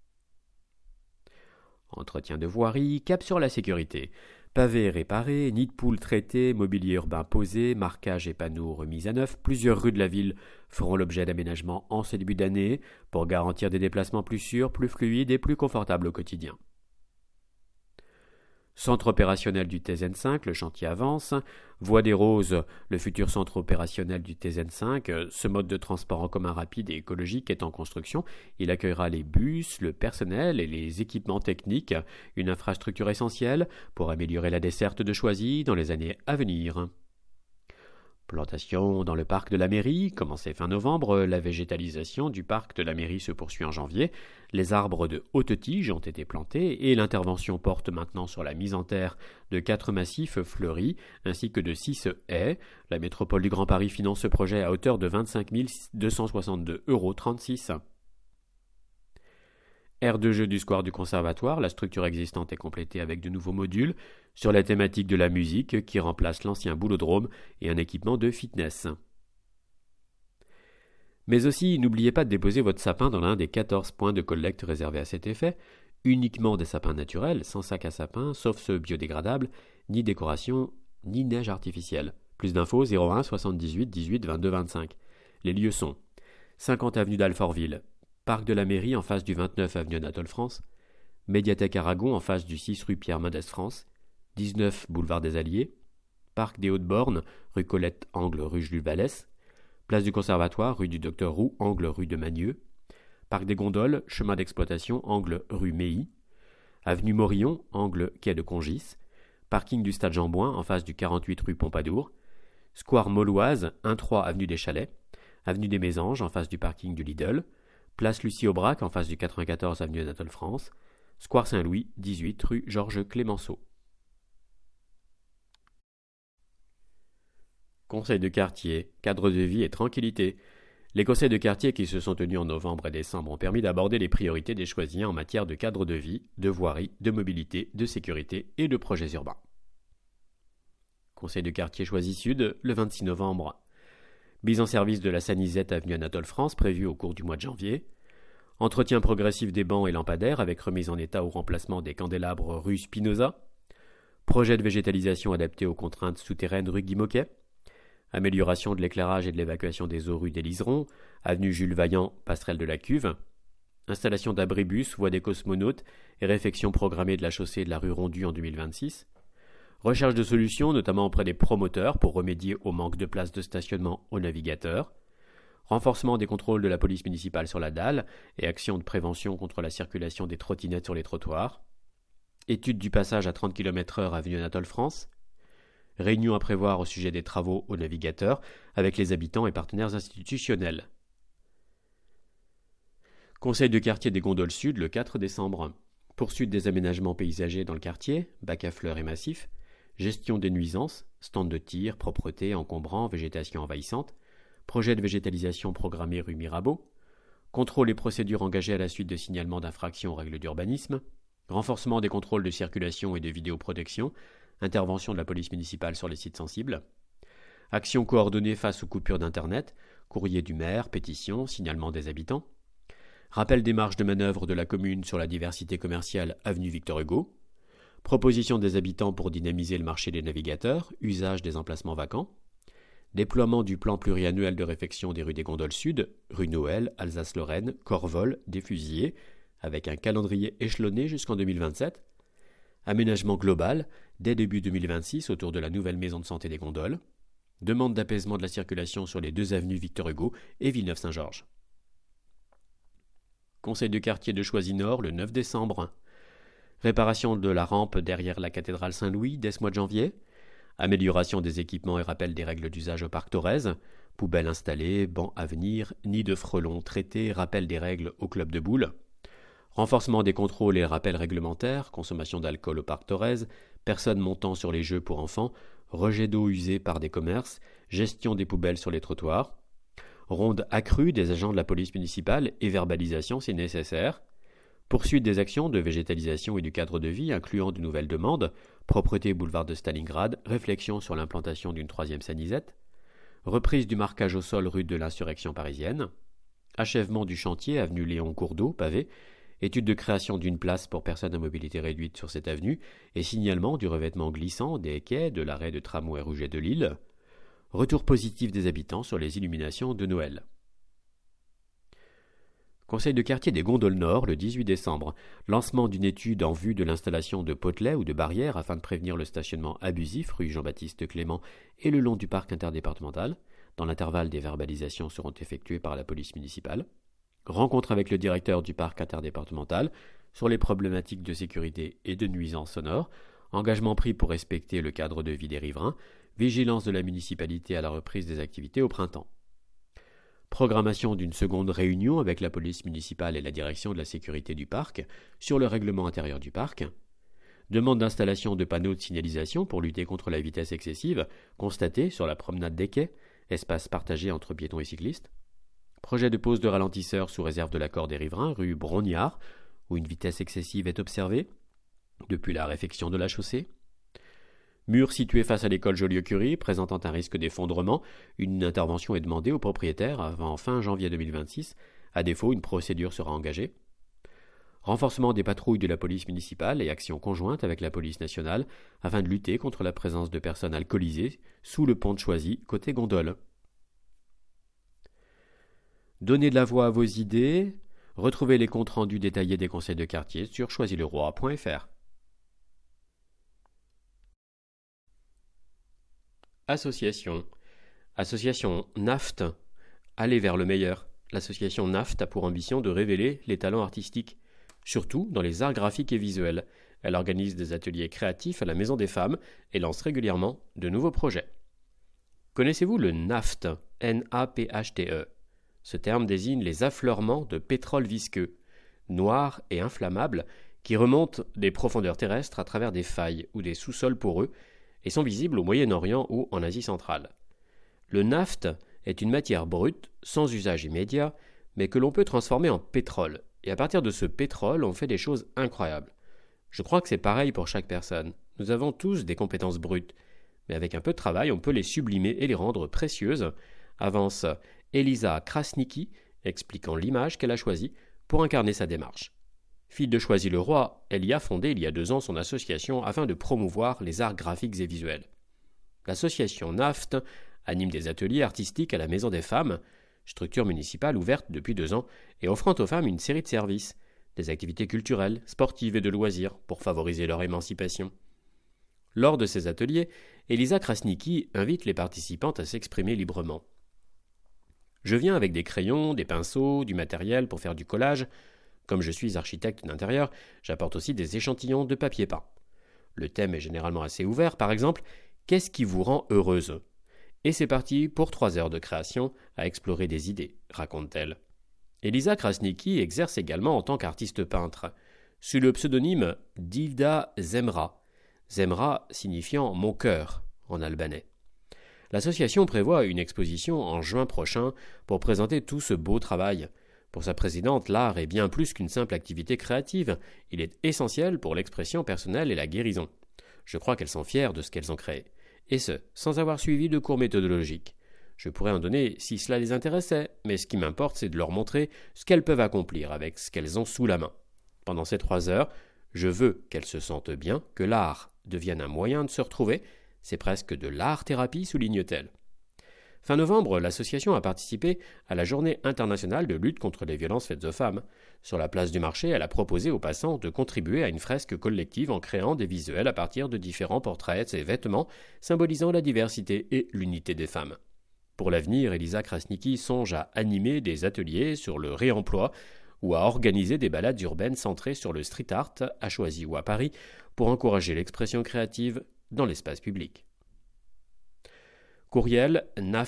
Entretien de voirie, cap sur la sécurité. Pavés réparés, nids de poules traités, mobilier urbain posé, marquage et panneaux remis à neuf, plusieurs rues de la ville feront l'objet d'aménagements en ce début d'année pour garantir des déplacements plus sûrs, plus fluides et plus confortables au quotidien. Centre opérationnel du TZN5, le chantier avance. Voie des Roses, le futur centre opérationnel du TZN5. Ce mode de transport en commun rapide et écologique est en construction. Il accueillera les bus, le personnel et les équipements techniques, une infrastructure essentielle pour améliorer la desserte de Choisy dans les années à venir. Plantation dans le parc de la mairie, commencée fin novembre, la végétalisation du parc de la mairie se poursuit en janvier. Les arbres de haute tige ont été plantés et l'intervention porte maintenant sur la mise en terre de 4 massifs fleuris ainsi que de 6 haies. La métropole du Grand Paris finance ce projet à hauteur de 25 262,36 €. Aire de jeu du square du Conservatoire, la structure existante est complétée avec de nouveaux modules sur la thématique de la musique qui remplace l'ancien boulodrome et un équipement de fitness. Mais aussi, n'oubliez pas de déposer votre sapin dans l'un des 14 points de collecte réservés à cet effet, uniquement des sapins naturels, sans sac à sapin, sauf ceux biodégradables, ni décoration, ni neige artificielle. Plus d'infos 01 78 18 22 25. Les lieux sont 50 avenue d'Alfortville, Parc de la Mairie en face du 29 avenue Anatole France, Médiathèque Aragon en face du 6 rue Pierre Mendès France, 19 boulevard des Alliés, Parc des Hautes-Bornes, rue Colette, angle rue Jules Vallès, Place du Conservatoire, rue du Docteur Roux, angle rue de Magneux, Parc des Gondoles, chemin d'exploitation, angle rue Méhy, avenue Morillon, angle quai de Congis, Parking du Stade Jean-Bouin en face du 48 rue Pompadour, Square Mauloise, 1-3 avenue des Chalets, avenue des Mésanges en face du parking du Lidl, Place Lucie Aubrac en face du 94 avenue Anatole France, Square Saint-Louis, 18 rue Georges Clémenceau. Conseil de quartier, cadre de vie et tranquillité. Les conseils de quartier qui se sont tenus en novembre et décembre ont permis d'aborder les priorités des Choisiens en matière de cadre de vie, de voirie, de mobilité, de sécurité et de projets urbains. Conseil de quartier Choisy Sud, le 26 novembre. Mise en service de la Sanisette avenue Anatole France prévue au cours du mois de janvier. Entretien progressif des bancs et lampadaires avec remise en état ou remplacement des candélabres rue Spinoza. Projet de végétalisation adapté aux contraintes souterraines rue Guy Moquet. Amélioration de l'éclairage et de l'évacuation des eaux rue des Liserons, avenue Jules Vaillant, passerelle de la Cuve. Installation d'abribus, voie des cosmonautes et réfection programmée de la chaussée de la rue Rondu en 2026. Recherche de solutions, notamment auprès des promoteurs, pour remédier au manque de places de stationnement aux navigateurs. Renforcement des contrôles de la police municipale sur la dalle et actions de prévention contre la circulation des trottinettes sur les trottoirs. Étude du passage à 30 km/h avenue Anatole France. Réunion à prévoir au sujet des travaux au navigateur avec les habitants et partenaires institutionnels. Conseil de quartier des Gondoles Sud le 4 décembre. Poursuite des aménagements paysagers dans le quartier, bacs à fleurs et massifs. Gestion des nuisances, stands de tir, propreté, encombrants, végétation envahissante. Projet de végétalisation programmé rue Mirabeau. Contrôle et procédures engagées à la suite de signalements d'infractions aux règles d'urbanisme. Renforcement des contrôles de circulation et de vidéoprotection. Intervention de la police municipale sur les sites sensibles. Action coordonnée face aux coupures d'Internet. Courrier du maire, pétition, signalement des habitants. Rappel des marges de manœuvre de la commune sur la diversité commerciale avenue Victor Hugo. Proposition des habitants pour dynamiser le marché des navigateurs, usage des emplacements vacants. Déploiement du plan pluriannuel de réfection des rues des Gondoles Sud, rue Noël, Alsace-Lorraine, Corvol, des Fusillés, avec un calendrier échelonné jusqu'en 2027. Aménagement global, dès début 2026 autour de la nouvelle maison de santé des Gondoles. Demande d'apaisement de la circulation sur les 2 avenues Victor Hugo et Villeneuve-Saint-Georges. Conseil de quartier de Choisy-Nord le 9 décembre. Réparation de la rampe derrière la cathédrale Saint-Louis dès ce mois de janvier. Amélioration des équipements et rappel des règles d'usage au parc Thorez. Poubelles installées, bancs à venir, nids de frelons traités, rappel des règles au club de boules. Renforcement des contrôles et rappels réglementaires, consommation d'alcool au parc Thorez, personnes montant sur les jeux pour enfants, rejet d'eau usée par des commerces, gestion des poubelles sur les trottoirs. Ronde accrue des agents de la police municipale et verbalisation si nécessaire. Poursuite des actions de végétalisation et du cadre de vie incluant de nouvelles demandes, propreté boulevard de Stalingrad, réflexion sur l'implantation d'une 3e sanisette, reprise du marquage au sol rue de l'Insurrection parisienne, achèvement du chantier avenue Léon Courdeau, pavé, étude de création d'une place pour personnes à mobilité réduite sur cette avenue et signalement du revêtement glissant des quais de l'arrêt de tramway Rouget de Lille. Retour positif des habitants sur les illuminations de Noël. Conseil de quartier des Gondoles Nord le 18 décembre. Lancement d'une étude en vue de l'installation de potelets ou de barrières afin de prévenir le stationnement abusif rue Jean-Baptiste Clément et le long du parc interdépartemental. Dans l'intervalle, des verbalisations seront effectuées par la police municipale. Rencontre avec le directeur du parc interdépartemental sur les problématiques de sécurité et de nuisances sonores. Engagement pris pour respecter le cadre de vie des riverains. Vigilance de la municipalité à la reprise des activités au printemps. Programmation d'une seconde réunion avec la police municipale et la direction de la sécurité du parc sur le règlement intérieur du parc. Demande d'installation de panneaux de signalisation pour lutter contre la vitesse excessive constatée sur la promenade des quais, espace partagé entre piétons et cyclistes. Projet de pose de ralentisseur sous réserve de l'accord des riverains, rue Brognard, où une vitesse excessive est observée depuis la réfection de la chaussée. Mur situé face à l'école Joliot-Curie, présentant un risque d'effondrement, une intervention est demandée au propriétaire avant fin janvier 2026. À défaut, une procédure sera engagée. Renforcement des patrouilles de la police municipale et action conjointe avec la police nationale afin de lutter contre la présence de personnes alcoolisées sous le pont de Choisy, côté Gondole. Donnez de la voix à vos idées. Retrouvez les comptes rendus détaillés des conseils de quartier sur choisyleroy.fr. Association. Association NAFT. Aller vers le meilleur. L'association NAFT a pour ambition de révéler les talents artistiques, surtout dans les arts graphiques et visuels. Elle organise des ateliers créatifs à la Maison des Femmes et lance régulièrement de nouveaux projets. Connaissez-vous le NAFT? N-A-P-H-T-E. Ce terme désigne les affleurements de pétrole visqueux, noir et inflammable, qui remontent des profondeurs terrestres à travers des failles ou des sous-sols poreux et sont visibles au Moyen-Orient ou en Asie centrale. Le naphte est une matière brute, sans usage immédiat, mais que l'on peut transformer en pétrole. Et à partir de ce pétrole, on fait des choses incroyables. Je crois que c'est pareil pour chaque personne. Nous avons tous des compétences brutes, mais avec un peu de travail, on peut les sublimer et les rendre précieuses, avance Elisa Krasniki, expliquant l'image qu'elle a choisie pour incarner sa démarche. Fille de Choisy-le-Roi, elle y a fondé il y a 2 ans son association afin de promouvoir les arts graphiques et visuels. L'association NAFT anime des ateliers artistiques à la Maison des Femmes, structure municipale ouverte depuis 2 ans et offrant aux femmes une série de services, des activités culturelles, sportives et de loisirs pour favoriser leur émancipation. Lors de ces ateliers, Elisa Krasniki invite les participantes à s'exprimer librement. Je viens avec des crayons, des pinceaux, du matériel pour faire du collage. Comme je suis architecte d'intérieur, j'apporte aussi des échantillons de papier peint. Le thème est généralement assez ouvert, par exemple, qu'est-ce qui vous rend heureuse ? Et c'est parti pour 3 heures de création à explorer des idées, raconte-t-elle. Elisa Krasniqi exerce également en tant qu'artiste peintre, sous le pseudonyme d'Ilda Zemra. Zemra signifiant mon cœur en albanais. L'association prévoit une exposition en juin prochain pour présenter tout ce beau travail. Pour sa présidente, l'art est bien plus qu'une simple activité créative. Il est essentiel pour l'expression personnelle et la guérison. Je crois qu'elles sont fières de ce qu'elles ont créé. Et ce, sans avoir suivi de cours méthodologiques. Je pourrais en donner si cela les intéressait, mais ce qui m'importe, c'est de leur montrer ce qu'elles peuvent accomplir avec ce qu'elles ont sous la main. Pendant ces 3 heures, je veux qu'elles se sentent bien, que l'art devienne un moyen de se retrouver. C'est presque de l'art-thérapie, souligne-t-elle. Fin novembre, l'association a participé à la Journée internationale de lutte contre les violences faites aux femmes. Sur la place du marché, elle a proposé aux passants de contribuer à une fresque collective en créant des visuels à partir de différents portraits et vêtements symbolisant la diversité et l'unité des femmes. Pour l'avenir, Elisa Krasniqi songe à animer des ateliers sur le réemploi ou à organiser des balades urbaines centrées sur le street art à Choisy ou à Paris pour encourager l'expression créative dans l'espace public. Courriel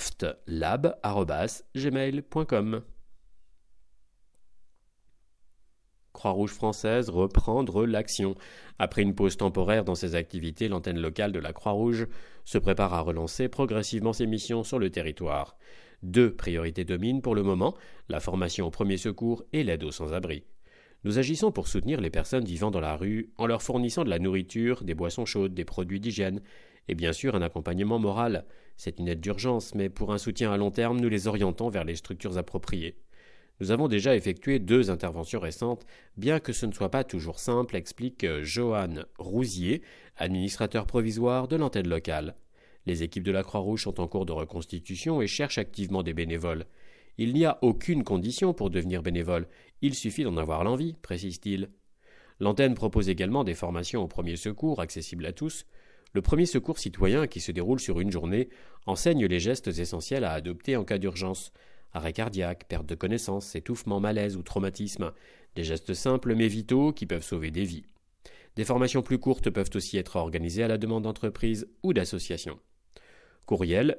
naftlab@gmail.com. Croix-Rouge française reprendre l'action. Après une pause temporaire dans ses activités, l'antenne locale de la Croix-Rouge se prépare à relancer progressivement ses missions sur le territoire. 2 priorités dominent pour le moment, la formation aux premiers secours et l'aide aux sans-abri. Nous agissons pour soutenir les personnes vivant dans la rue en leur fournissant de la nourriture, des boissons chaudes, des produits d'hygiène et bien sûr un accompagnement moral. C'est une aide d'urgence, mais pour un soutien à long terme, nous les orientons vers les structures appropriées. Nous avons déjà effectué 2 interventions récentes, bien que ce ne soit pas toujours simple, explique Johan Rousier, administrateur provisoire de l'antenne locale. Les équipes de la Croix-Rouge sont en cours de reconstitution et cherchent activement des bénévoles. Il n'y a aucune condition pour devenir bénévole, il suffit d'en avoir l'envie, précise-t-il. L'antenne propose également des formations aux premiers secours accessibles à tous. Le premier secours citoyen, qui se déroule sur une journée, enseigne les gestes essentiels à adopter en cas d'urgence. Arrêt cardiaque, perte de connaissance, étouffement, malaise ou traumatisme. Des gestes simples mais vitaux qui peuvent sauver des vies. Des formations plus courtes peuvent aussi être organisées à la demande d'entreprises ou d'associations. Courriel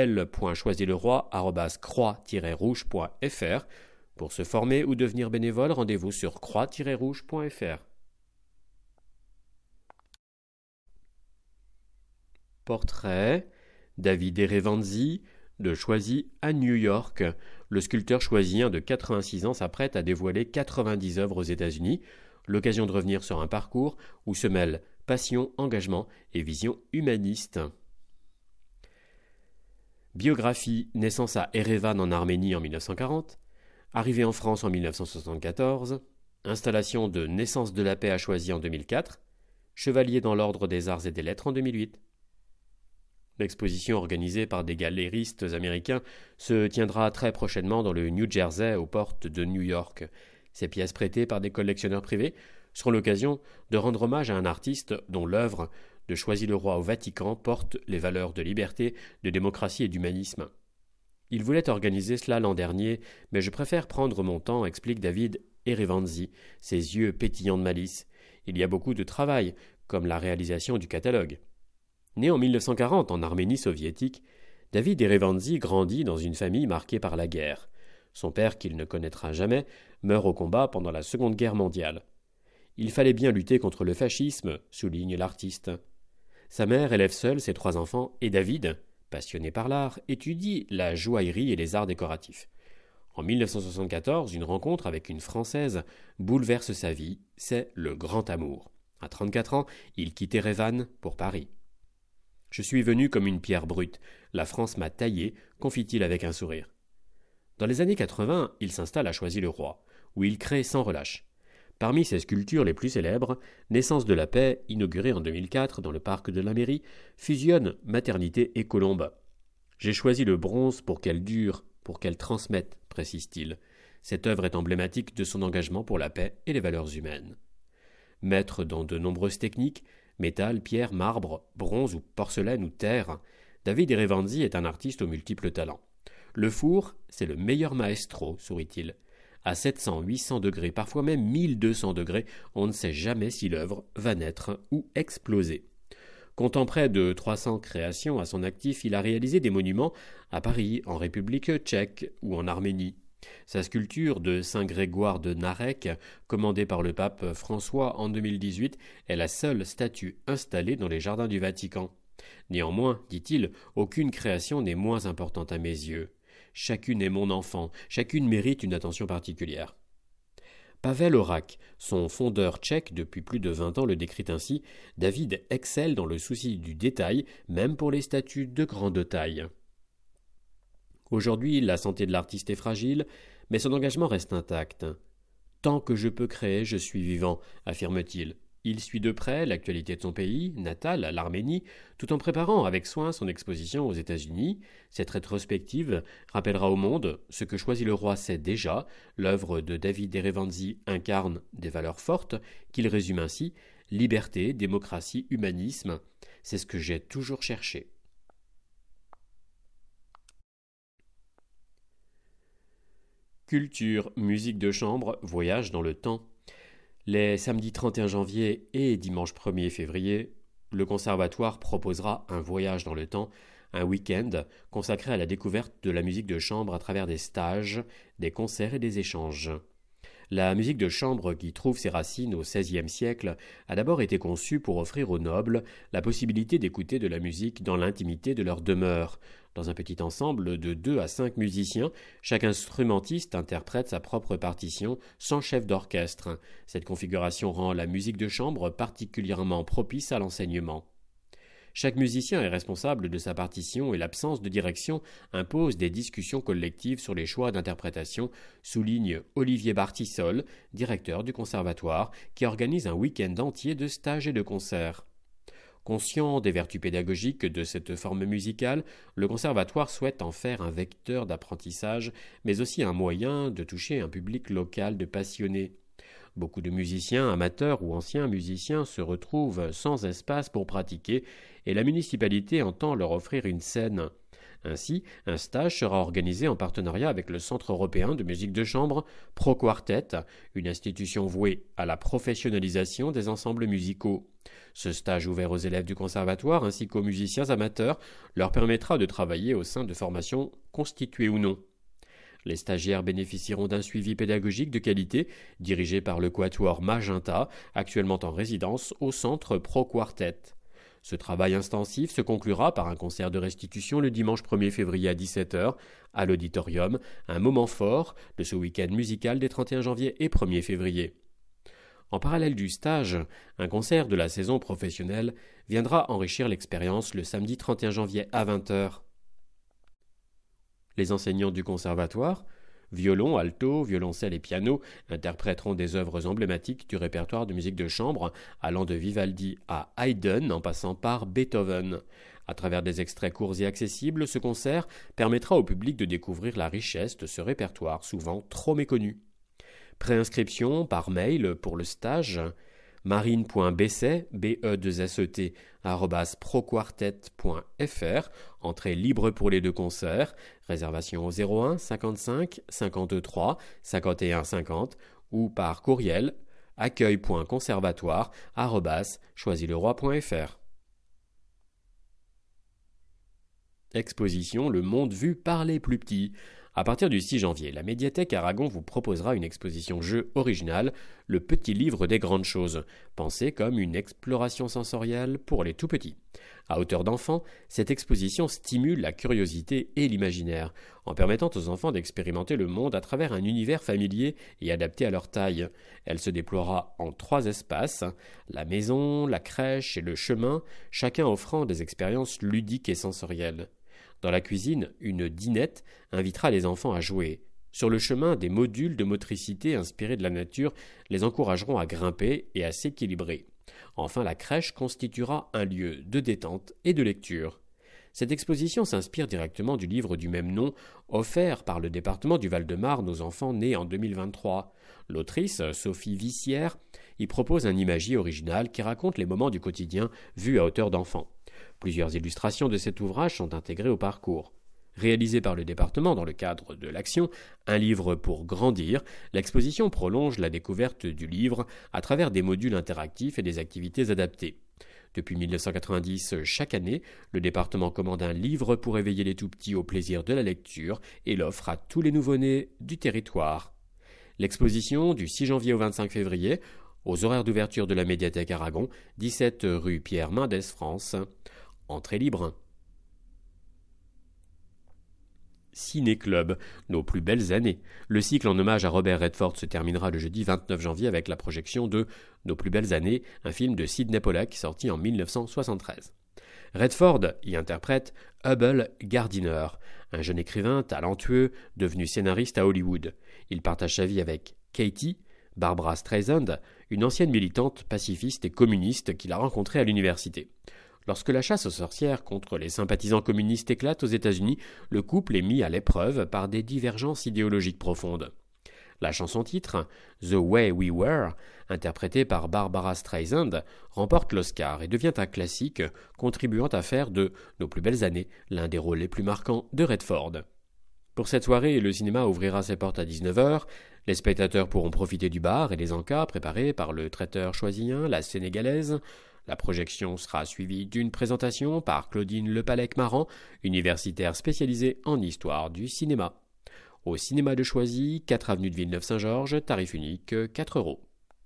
ul.choisileroy@croix-rouge.fr. Pour se former ou devenir bénévole, rendez-vous sur croix-rouge.fr. Portrait David Erevanzi de Choisy à New York. Le sculpteur choisyen de 86 ans s'apprête à dévoiler 90 œuvres aux États-Unis, l'occasion de revenir sur un parcours où se mêlent passion, engagement et vision humaniste. Biographie, naissance à Erevan en Arménie en 1940, arrivée en France en 1974, installation de Naissance de la paix à Choisy en 2004, chevalier dans l'ordre des arts et des lettres en 2008. L'exposition organisée par des galéristes américains se tiendra très prochainement dans le New Jersey aux portes de New York. Ces pièces prêtées par des collectionneurs privés seront l'occasion de rendre hommage à un artiste dont l'œuvre de Choisy-le-Roi au Vatican porte les valeurs de liberté, de démocratie et d'humanisme. Il voulait organiser cela l'an dernier, mais je préfère prendre mon temps, explique David Erevanzi, ses yeux pétillants de malice. Il y a beaucoup de travail, comme la réalisation du catalogue. Né en 1940 en Arménie soviétique, David Erevanzi grandit dans une famille marquée par la guerre. Son père, qu'il ne connaîtra jamais, meurt au combat pendant la Seconde Guerre mondiale. Il fallait bien lutter contre le fascisme, souligne l'artiste. Sa mère élève seule ses 3 enfants et David, passionné par l'art, étudie la joaillerie et les arts décoratifs. En 1974, une rencontre avec une Française bouleverse sa vie, c'est le grand amour. À 34 ans, il quitte Erevan pour Paris. Je suis venu comme une pierre brute. La France m'a taillé, confie-t-il avec un sourire. Dans les années 80, il s'installe à Choisy-le-Roi, où il crée sans relâche. Parmi ses sculptures les plus célèbres, Naissance de la paix, inaugurée en 2004 dans le parc de la mairie, fusionne maternité et colombe. J'ai choisi le bronze pour qu'elle dure, pour qu'elle transmette, précise-t-il. Cette œuvre est emblématique de son engagement pour la paix et les valeurs humaines. Maître dans de nombreuses techniques, métal, pierre, marbre, bronze ou porcelaine ou terre, David Erevanzi est un artiste aux multiples talents. Le four, c'est le meilleur maestro, sourit-il. À 700-800 degrés, parfois même 1200 degrés, on ne sait jamais si l'œuvre va naître ou exploser. Comptant près de 300 créations à son actif, il a réalisé des monuments à Paris, en République tchèque ou en Arménie. Sa sculpture de Saint Grégoire de Narek, commandée par le pape François en 2018, est la seule statue installée dans les jardins du Vatican. Néanmoins, dit-il, aucune création n'est moins importante à mes yeux. Chacune est mon enfant, chacune mérite une attention particulière. Pavel Horak, son fondeur tchèque depuis plus de 20 ans, le décrit ainsi: David excelle dans le souci du détail, même pour les statues de grande taille. Aujourd'hui, la santé de l'artiste est fragile, mais son engagement reste intact. Tant que je peux créer, je suis vivant, affirme-t-il. Il suit de près l'actualité de son pays, natal, l'Arménie, tout en préparant avec soin son exposition aux États-Unis. Cette rétrospective rappellera au monde ce que Choisis le roi sait déjà. L'œuvre de David Erevanzi incarne des valeurs fortes qu'il résume ainsi: liberté, démocratie, humanisme. C'est ce que j'ai toujours cherché. Culture, musique de chambre, voyage dans le temps. Les samedis 31 janvier et dimanche 1er février, le Conservatoire proposera un voyage dans le temps, un week-end consacré à la découverte de la musique de chambre à travers des stages, des concerts et des échanges. La musique de chambre, qui trouve ses racines au XVIe siècle, a d'abord été conçue pour offrir aux nobles la possibilité d'écouter de la musique dans l'intimité de leur demeure. Dans un petit ensemble de 2 à 5 musiciens, chaque instrumentiste interprète sa propre partition sans chef d'orchestre. Cette configuration rend la musique de chambre particulièrement propice à l'enseignement. Chaque musicien est responsable de sa partition et l'absence de direction impose des discussions collectives sur les choix d'interprétation, souligne Olivier Bartissol, directeur du conservatoire, qui organise un week-end entier de stages et de concerts. Conscient des vertus pédagogiques de cette forme musicale, le conservatoire souhaite en faire un vecteur d'apprentissage, mais aussi un moyen de toucher un public local de passionnés. Beaucoup de musiciens, amateurs ou anciens musiciens se retrouvent sans espace pour pratiquer et la municipalité entend leur offrir une scène. Ainsi, un stage sera organisé en partenariat avec le Centre européen de musique de chambre Pro Quartet, une institution vouée à la professionnalisation des ensembles musicaux. Ce stage ouvert aux élèves du conservatoire ainsi qu'aux musiciens amateurs leur permettra de travailler au sein de formations constituées ou non. Les stagiaires bénéficieront d'un suivi pédagogique de qualité, dirigé par le quatuor Magenta, actuellement en résidence au Centre Pro Quartet. Ce travail intensif se conclura par un concert de restitution le dimanche 1er février à 17h à l'Auditorium, un moment fort de ce week-end musical des 31 janvier et 1er février. En parallèle du stage, un concert de la saison professionnelle viendra enrichir l'expérience le samedi 31 janvier à 20h. Les enseignants du conservatoire, violon, alto, violoncelle et piano, interpréteront des œuvres emblématiques du répertoire de musique de chambre, allant de Vivaldi à Haydn en passant par Beethoven. À travers des extraits courts et accessibles, ce concert permettra au public de découvrir la richesse de ce répertoire souvent trop méconnu. Préinscription par mail pour le stage: marine.besset, B-E-2-S-E-T, @proquartet.fr, entrée libre pour les 2 concerts, réservation au 01 55 53 51 50 ou par courriel accueil.conservatoire@choisisleroi.fr. Exposition Le Monde vu par les plus petits. À partir du 6 janvier, la médiathèque Aragon vous proposera une exposition jeu originale, Le Petit Livre des Grandes Choses, pensée comme une exploration sensorielle pour les tout petits. À hauteur d'enfant, cette exposition stimule la curiosité et l'imaginaire, en permettant aux enfants d'expérimenter le monde à travers un univers familier et adapté à leur taille. Elle se déploiera en 3 espaces, la maison, la crèche et le chemin, chacun offrant des expériences ludiques et sensorielles. Dans la cuisine, une dinette invitera les enfants à jouer. Sur le chemin, des modules de motricité inspirés de la nature les encourageront à grimper et à s'équilibrer. Enfin, la crèche constituera un lieu de détente et de lecture. Cette exposition s'inspire directement du livre du même nom, offert par le département du Val-de-Marne aux enfants nés en 2023. L'autrice, Sophie Vissière, y propose un imagier original qui raconte les moments du quotidien vus à hauteur d'enfant. Plusieurs illustrations de cet ouvrage sont intégrées au parcours. Réalisée par le département dans le cadre de l'action Un livre pour grandir, l'exposition prolonge la découverte du livre à travers des modules interactifs et des activités adaptées. Depuis 1990, chaque année, le département commande un livre pour éveiller les tout-petits au plaisir de la lecture et l'offre à tous les nouveau-nés du territoire. L'exposition du 6 janvier au 25 février, aux horaires d'ouverture de la médiathèque Aragon, 17 rue Pierre Mendès France. Entrée libre. Ciné-Club, nos plus belles années. Le cycle en hommage à Robert Redford se terminera le jeudi 29 janvier avec la projection de Nos plus belles années, un film de Sidney Pollack sorti en 1973. Redford y interprète Hubble Gardiner, un jeune écrivain talentueux devenu scénariste à Hollywood. Il partage sa vie avec Katie, Barbara Streisand, une ancienne militante pacifiste et communiste qu'il a rencontrée à l'université. Lorsque la chasse aux sorcières contre les sympathisants communistes éclate aux États-Unis, le couple est mis à l'épreuve par des divergences idéologiques profondes. La chanson-titre, The Way We Were, interprétée par Barbara Streisand, remporte l'Oscar et devient un classique, contribuant à faire de Nos plus belles années l'un des rôles les plus marquants de Redford. Pour cette soirée, le cinéma ouvrira ses portes à 19h. Les spectateurs pourront profiter du bar et des encas préparés par le traiteur choisien, la sénégalaise. La projection sera suivie d'une présentation par Claudine Lepalec-Marant, universitaire spécialisée en histoire du cinéma. Au cinéma de Choisy, 4 avenue de Villeneuve-Saint-Georges, tarif unique, 4 €.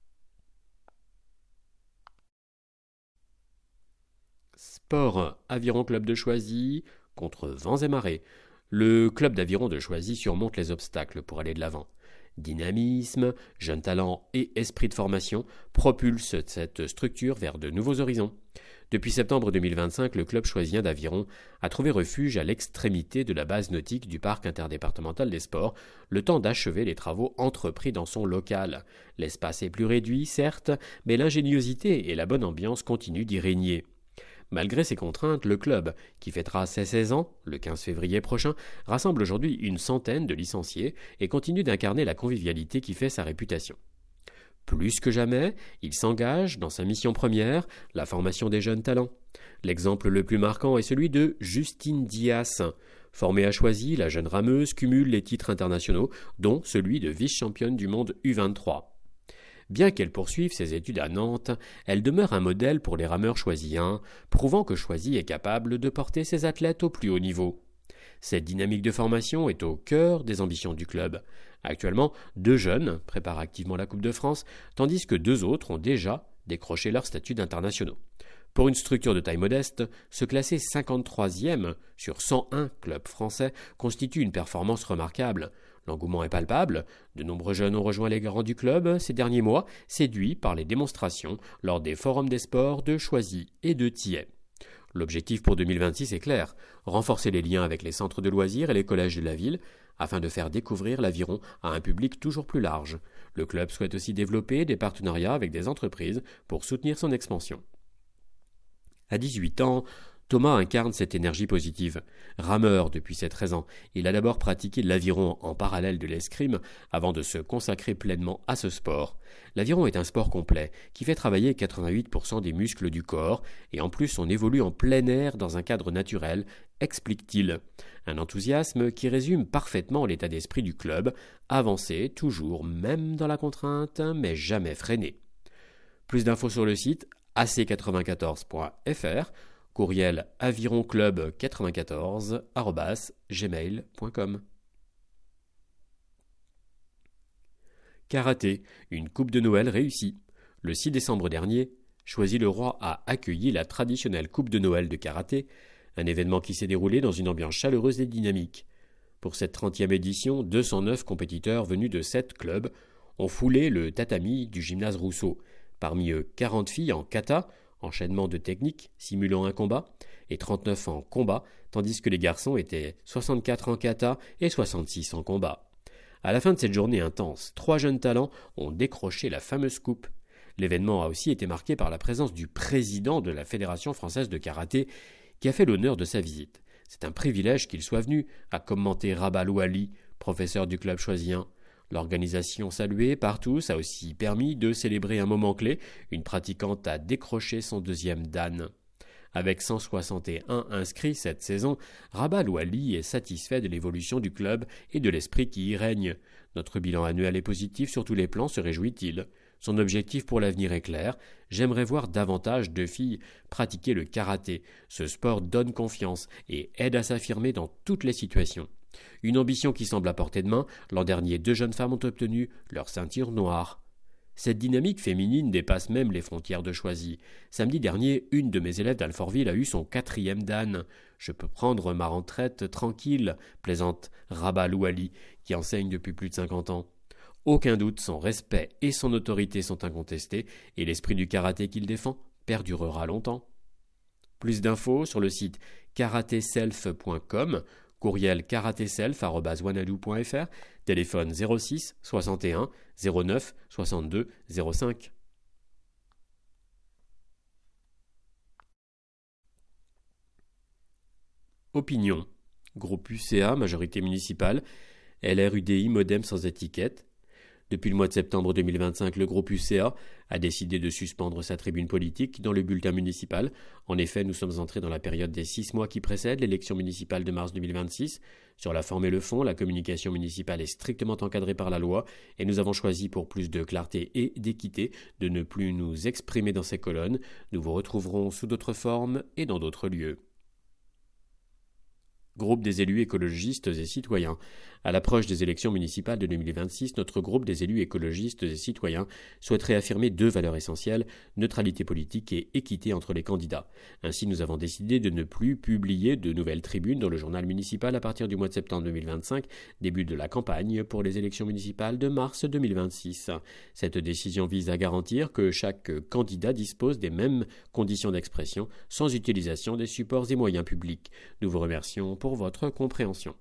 Sport, Aviron Club de Choisy, contre vents et marées. Le club d'aviron de Choisy surmonte les obstacles pour aller de l'avant. Dynamisme, jeunes talents et esprit de formation propulsent cette structure vers de nouveaux horizons. Depuis septembre 2025, le club choisien d'aviron a trouvé refuge à l'extrémité de la base nautique du parc interdépartemental des sports, le temps d'achever les travaux entrepris dans son local. L'espace est plus réduit, certes, mais l'ingéniosité et la bonne ambiance continuent d'y régner. Malgré ces contraintes, le club, qui fêtera ses 16 ans, le 15 février prochain, rassemble aujourd'hui une centaine de licenciés et continue d'incarner la convivialité qui fait sa réputation. Plus que jamais, il s'engage dans sa mission première, la formation des jeunes talents. L'exemple le plus marquant est celui de Justine Dias. Formée à Choisy, la jeune rameuse cumule les titres internationaux, dont celui de vice-championne du monde U23. Bien qu'elle poursuive ses études à Nantes, elle demeure un modèle pour les rameurs choisiens, prouvant que Choisy est capable de porter ses athlètes au plus haut niveau. Cette dynamique de formation est au cœur des ambitions du club. Actuellement, 2 jeunes préparent activement la Coupe de France, tandis que 2 autres ont déjà décroché leur statut d'internationaux. Pour une structure de taille modeste, se classer 53e sur 101 clubs français constitue une performance remarquable. L'engouement est palpable, de nombreux jeunes ont rejoint les rangs du club ces derniers mois, séduits par les démonstrations lors des forums des sports de Choisy et de Thiais. L'objectif pour 2026 est clair, renforcer les liens avec les centres de loisirs et les collèges de la ville, afin de faire découvrir l'aviron à un public toujours plus large. Le club souhaite aussi développer des partenariats avec des entreprises pour soutenir son expansion. À 18 ans, Thomas incarne cette énergie positive. Rameur depuis ses 13 ans, il a d'abord pratiqué l'aviron en parallèle de l'escrime avant de se consacrer pleinement à ce sport. L'aviron est un sport complet qui fait travailler 88% des muscles du corps et en plus on évolue en plein air dans un cadre naturel, explique-t-il. Un enthousiasme qui résume parfaitement l'état d'esprit du club, avancer toujours même dans la contrainte mais jamais freiner. Plus d'infos sur le site ac94.fr, courriel avironclub94@gmail.com. Karaté, une coupe de Noël réussie. Le 6 décembre dernier, Choisy-le-Roi a accueilli la traditionnelle coupe de Noël de karaté, un événement qui s'est déroulé dans une ambiance chaleureuse et dynamique. Pour cette 30e édition, 209 compétiteurs venus de 7 clubs ont foulé le tatami du gymnase Rousseau. Parmi eux, 40 filles en kata, enchaînement de techniques simulant un combat, et 39 en combat, tandis que les garçons étaient 64 en kata et 66 en combat. À la fin de cette journée intense, 3 jeunes talents ont décroché la fameuse coupe. L'événement a aussi été marqué par la présence du président de la Fédération française de karaté, qui a fait l'honneur de sa visite. C'est un privilège qu'il soit venu, a commenté Rabah Louali, professeur du club choisien. L'organisation saluée par tous a aussi permis de célébrer un moment clé, une pratiquante a décroché son 2e dan. Avec 161 inscrits cette saison, Rabat Louali est satisfait de l'évolution du club et de l'esprit qui y règne. Notre bilan annuel est positif sur tous les plans, se réjouit-il. Son objectif pour l'avenir est clair. J'aimerais voir davantage de filles pratiquer le karaté. Ce sport donne confiance et aide à s'affirmer dans toutes les situations. Une ambition qui semble à portée de main. L'an dernier, 2 jeunes femmes ont obtenu leur ceinture noire. Cette dynamique féminine dépasse même les frontières de Choisy. Samedi dernier, une de mes élèves d'Alfortville a eu son 4e dan. Je peux prendre ma retraite tranquille, plaisante Rabat Louali, qui enseigne depuis plus de 50 ans. Aucun doute, son respect et son autorité sont incontestés, et l'esprit du karaté qu'il défend perdurera longtemps. Plus d'infos sur le site karateself.com, courriel karateself@wanadoo.fr, téléphone 06 61 09 62 05. Opinion. Groupe UCA, majorité municipale, LR-UDI, Modem sans étiquette. Depuis le mois de septembre 2025, le groupe UCA a décidé de suspendre sa tribune politique dans le bulletin municipal. En effet, nous sommes entrés dans la période des 6 mois qui précèdent l'élection municipale de mars 2026. Sur la forme et le fond, la communication municipale est strictement encadrée par la loi et nous avons choisi, pour plus de clarté et d'équité, de ne plus nous exprimer dans ces colonnes. Nous vous retrouverons sous d'autres formes et dans d'autres lieux. Groupe des élus écologistes et citoyens. À l'approche des élections municipales de 2026, notre groupe des élus écologistes et citoyens souhaiterait affirmer 2 valeurs essentielles, neutralité politique et équité entre les candidats. Ainsi, nous avons décidé de ne plus publier de nouvelles tribunes dans le journal municipal à partir du mois de septembre 2025, début de la campagne pour les élections municipales de mars 2026. Cette décision vise à garantir que chaque candidat dispose des mêmes conditions d'expression sans utilisation des supports et moyens publics. Nous vous remercions pour votre compréhension.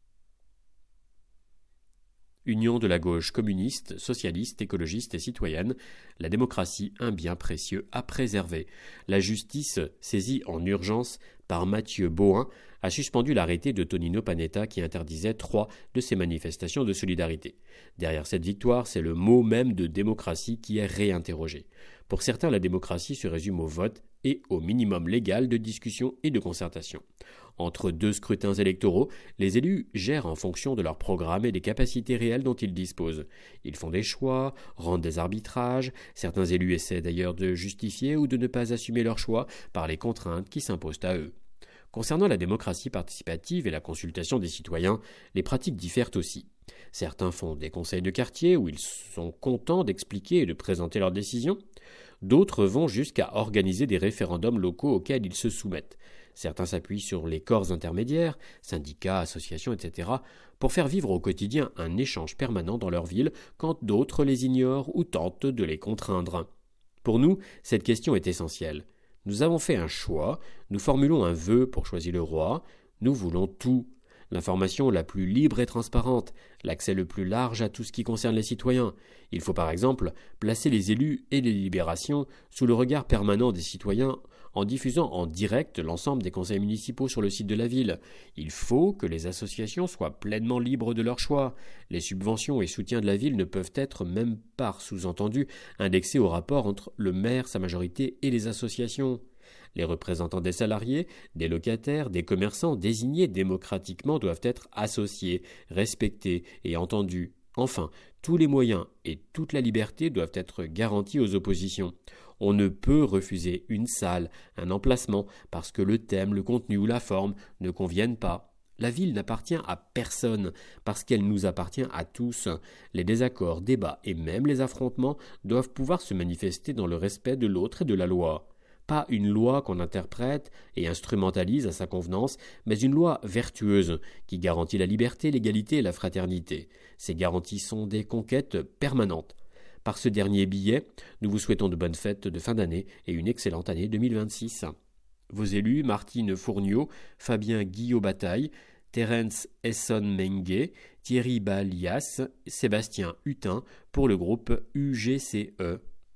Union de la gauche communiste, socialiste, écologiste et citoyenne, la démocratie, un bien précieux à préserver. La justice, saisie en urgence par Mathieu Bohin, a suspendu l'arrêté de Tonino Panetta qui interdisait 3 de ces manifestations de solidarité. Derrière cette victoire, c'est le mot même de démocratie qui est réinterrogé. Pour certains, la démocratie se résume au vote et au minimum légal de discussion et de concertation. Entre 2 scrutins électoraux, les élus gèrent en fonction de leur programme et des capacités réelles dont ils disposent. Ils font des choix, rendent des arbitrages, certains élus essaient d'ailleurs de justifier ou de ne pas assumer leurs choix par les contraintes qui s'imposent à eux. Concernant la démocratie participative et la consultation des citoyens, les pratiques diffèrent aussi. Certains font des conseils de quartier où ils sont contents d'expliquer et de présenter leurs décisions. D'autres vont jusqu'à organiser des référendums locaux auxquels ils se soumettent. Certains s'appuient sur les corps intermédiaires, syndicats, associations, etc., pour faire vivre au quotidien un échange permanent dans leur ville, quand d'autres les ignorent ou tentent de les contraindre. Pour nous, cette question est essentielle. Nous avons fait un choix, nous formulons un vœu pour choisir le roi, nous voulons tout. L'information la plus libre et transparente, l'accès le plus large à tout ce qui concerne les citoyens. Il faut par exemple placer les élus et les délibérations sous le regard permanent des citoyens en diffusant en direct l'ensemble des conseils municipaux sur le site de la ville. Il faut que les associations soient pleinement libres de leur choix. Les subventions et soutiens de la ville ne peuvent être, même par sous-entendu, indexés au rapport entre le maire, sa majorité et les associations. Les représentants des salariés, des locataires, des commerçants désignés démocratiquement doivent être associés, respectés et entendus. Enfin, tous les moyens et toute la liberté doivent être garantis aux oppositions. On ne peut refuser une salle, un emplacement, parce que le thème, le contenu ou la forme ne conviennent pas. La ville n'appartient à personne, parce qu'elle nous appartient à tous. Les désaccords, débats et même les affrontements doivent pouvoir se manifester dans le respect de l'autre et de la loi. Pas une loi qu'on interprète et instrumentalise à sa convenance, mais une loi vertueuse qui garantit la liberté, l'égalité et la fraternité. Ces garanties sont des conquêtes permanentes. Par ce dernier billet, nous vous souhaitons de bonnes fêtes de fin d'année et une excellente année 2026. Vos élus, Martine Fourniot, Fabien Guillot-Bataille, Terence Esson-Mengue, Thierry Balias, Sébastien Hutin pour le groupe UGCE.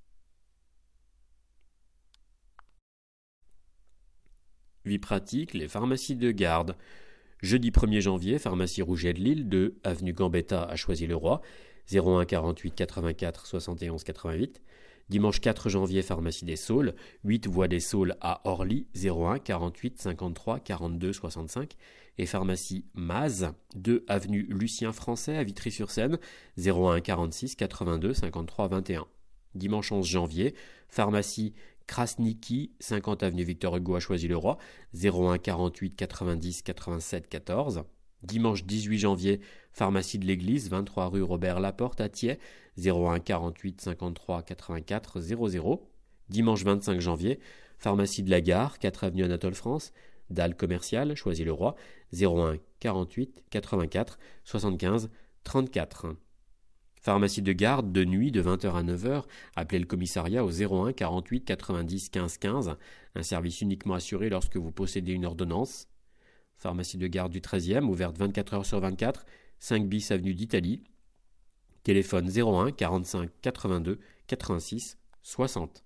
Vie pratique, les pharmacies de garde. Jeudi 1er janvier, pharmacie Rouget de Lille, 2 avenue Gambetta à Choisy-le-Roi, 01 48 84 71 88. Dimanche 4 janvier, pharmacie des Saules, 8 voie des Saules à Orly, 01 48 53 42 65, et pharmacie Maz, 2 avenue Lucien Français à Vitry-sur-Seine, 01 46 82 53 21. Dimanche 11 janvier, pharmacie Krasniki, 50 avenue Victor Hugo à Choisy-le-Roi, 01 48 90 87 14. Dimanche 18 janvier, pharmacie de l'Église, 23 rue Robert Laporte à Thiais, 01 48 53 84 00. Dimanche 25 janvier, pharmacie de la Gare, 4 avenue Anatole France, dalle commerciale, Choisy-le-Roi, 01 48 84 75 34. Pharmacie de garde de nuit de 20h à 9h, appelez le commissariat au 01 48 90 15 15, un service uniquement assuré lorsque vous possédez une ordonnance. Pharmacie de garde du 13e, ouverte 24h sur 24, 5 bis avenue d'Italie. Téléphone 01 45 82 86 60.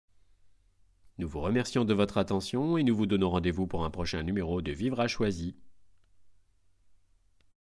Nous vous remercions de votre attention et nous vous donnons rendez-vous pour un prochain numéro de Vivre à Choisy.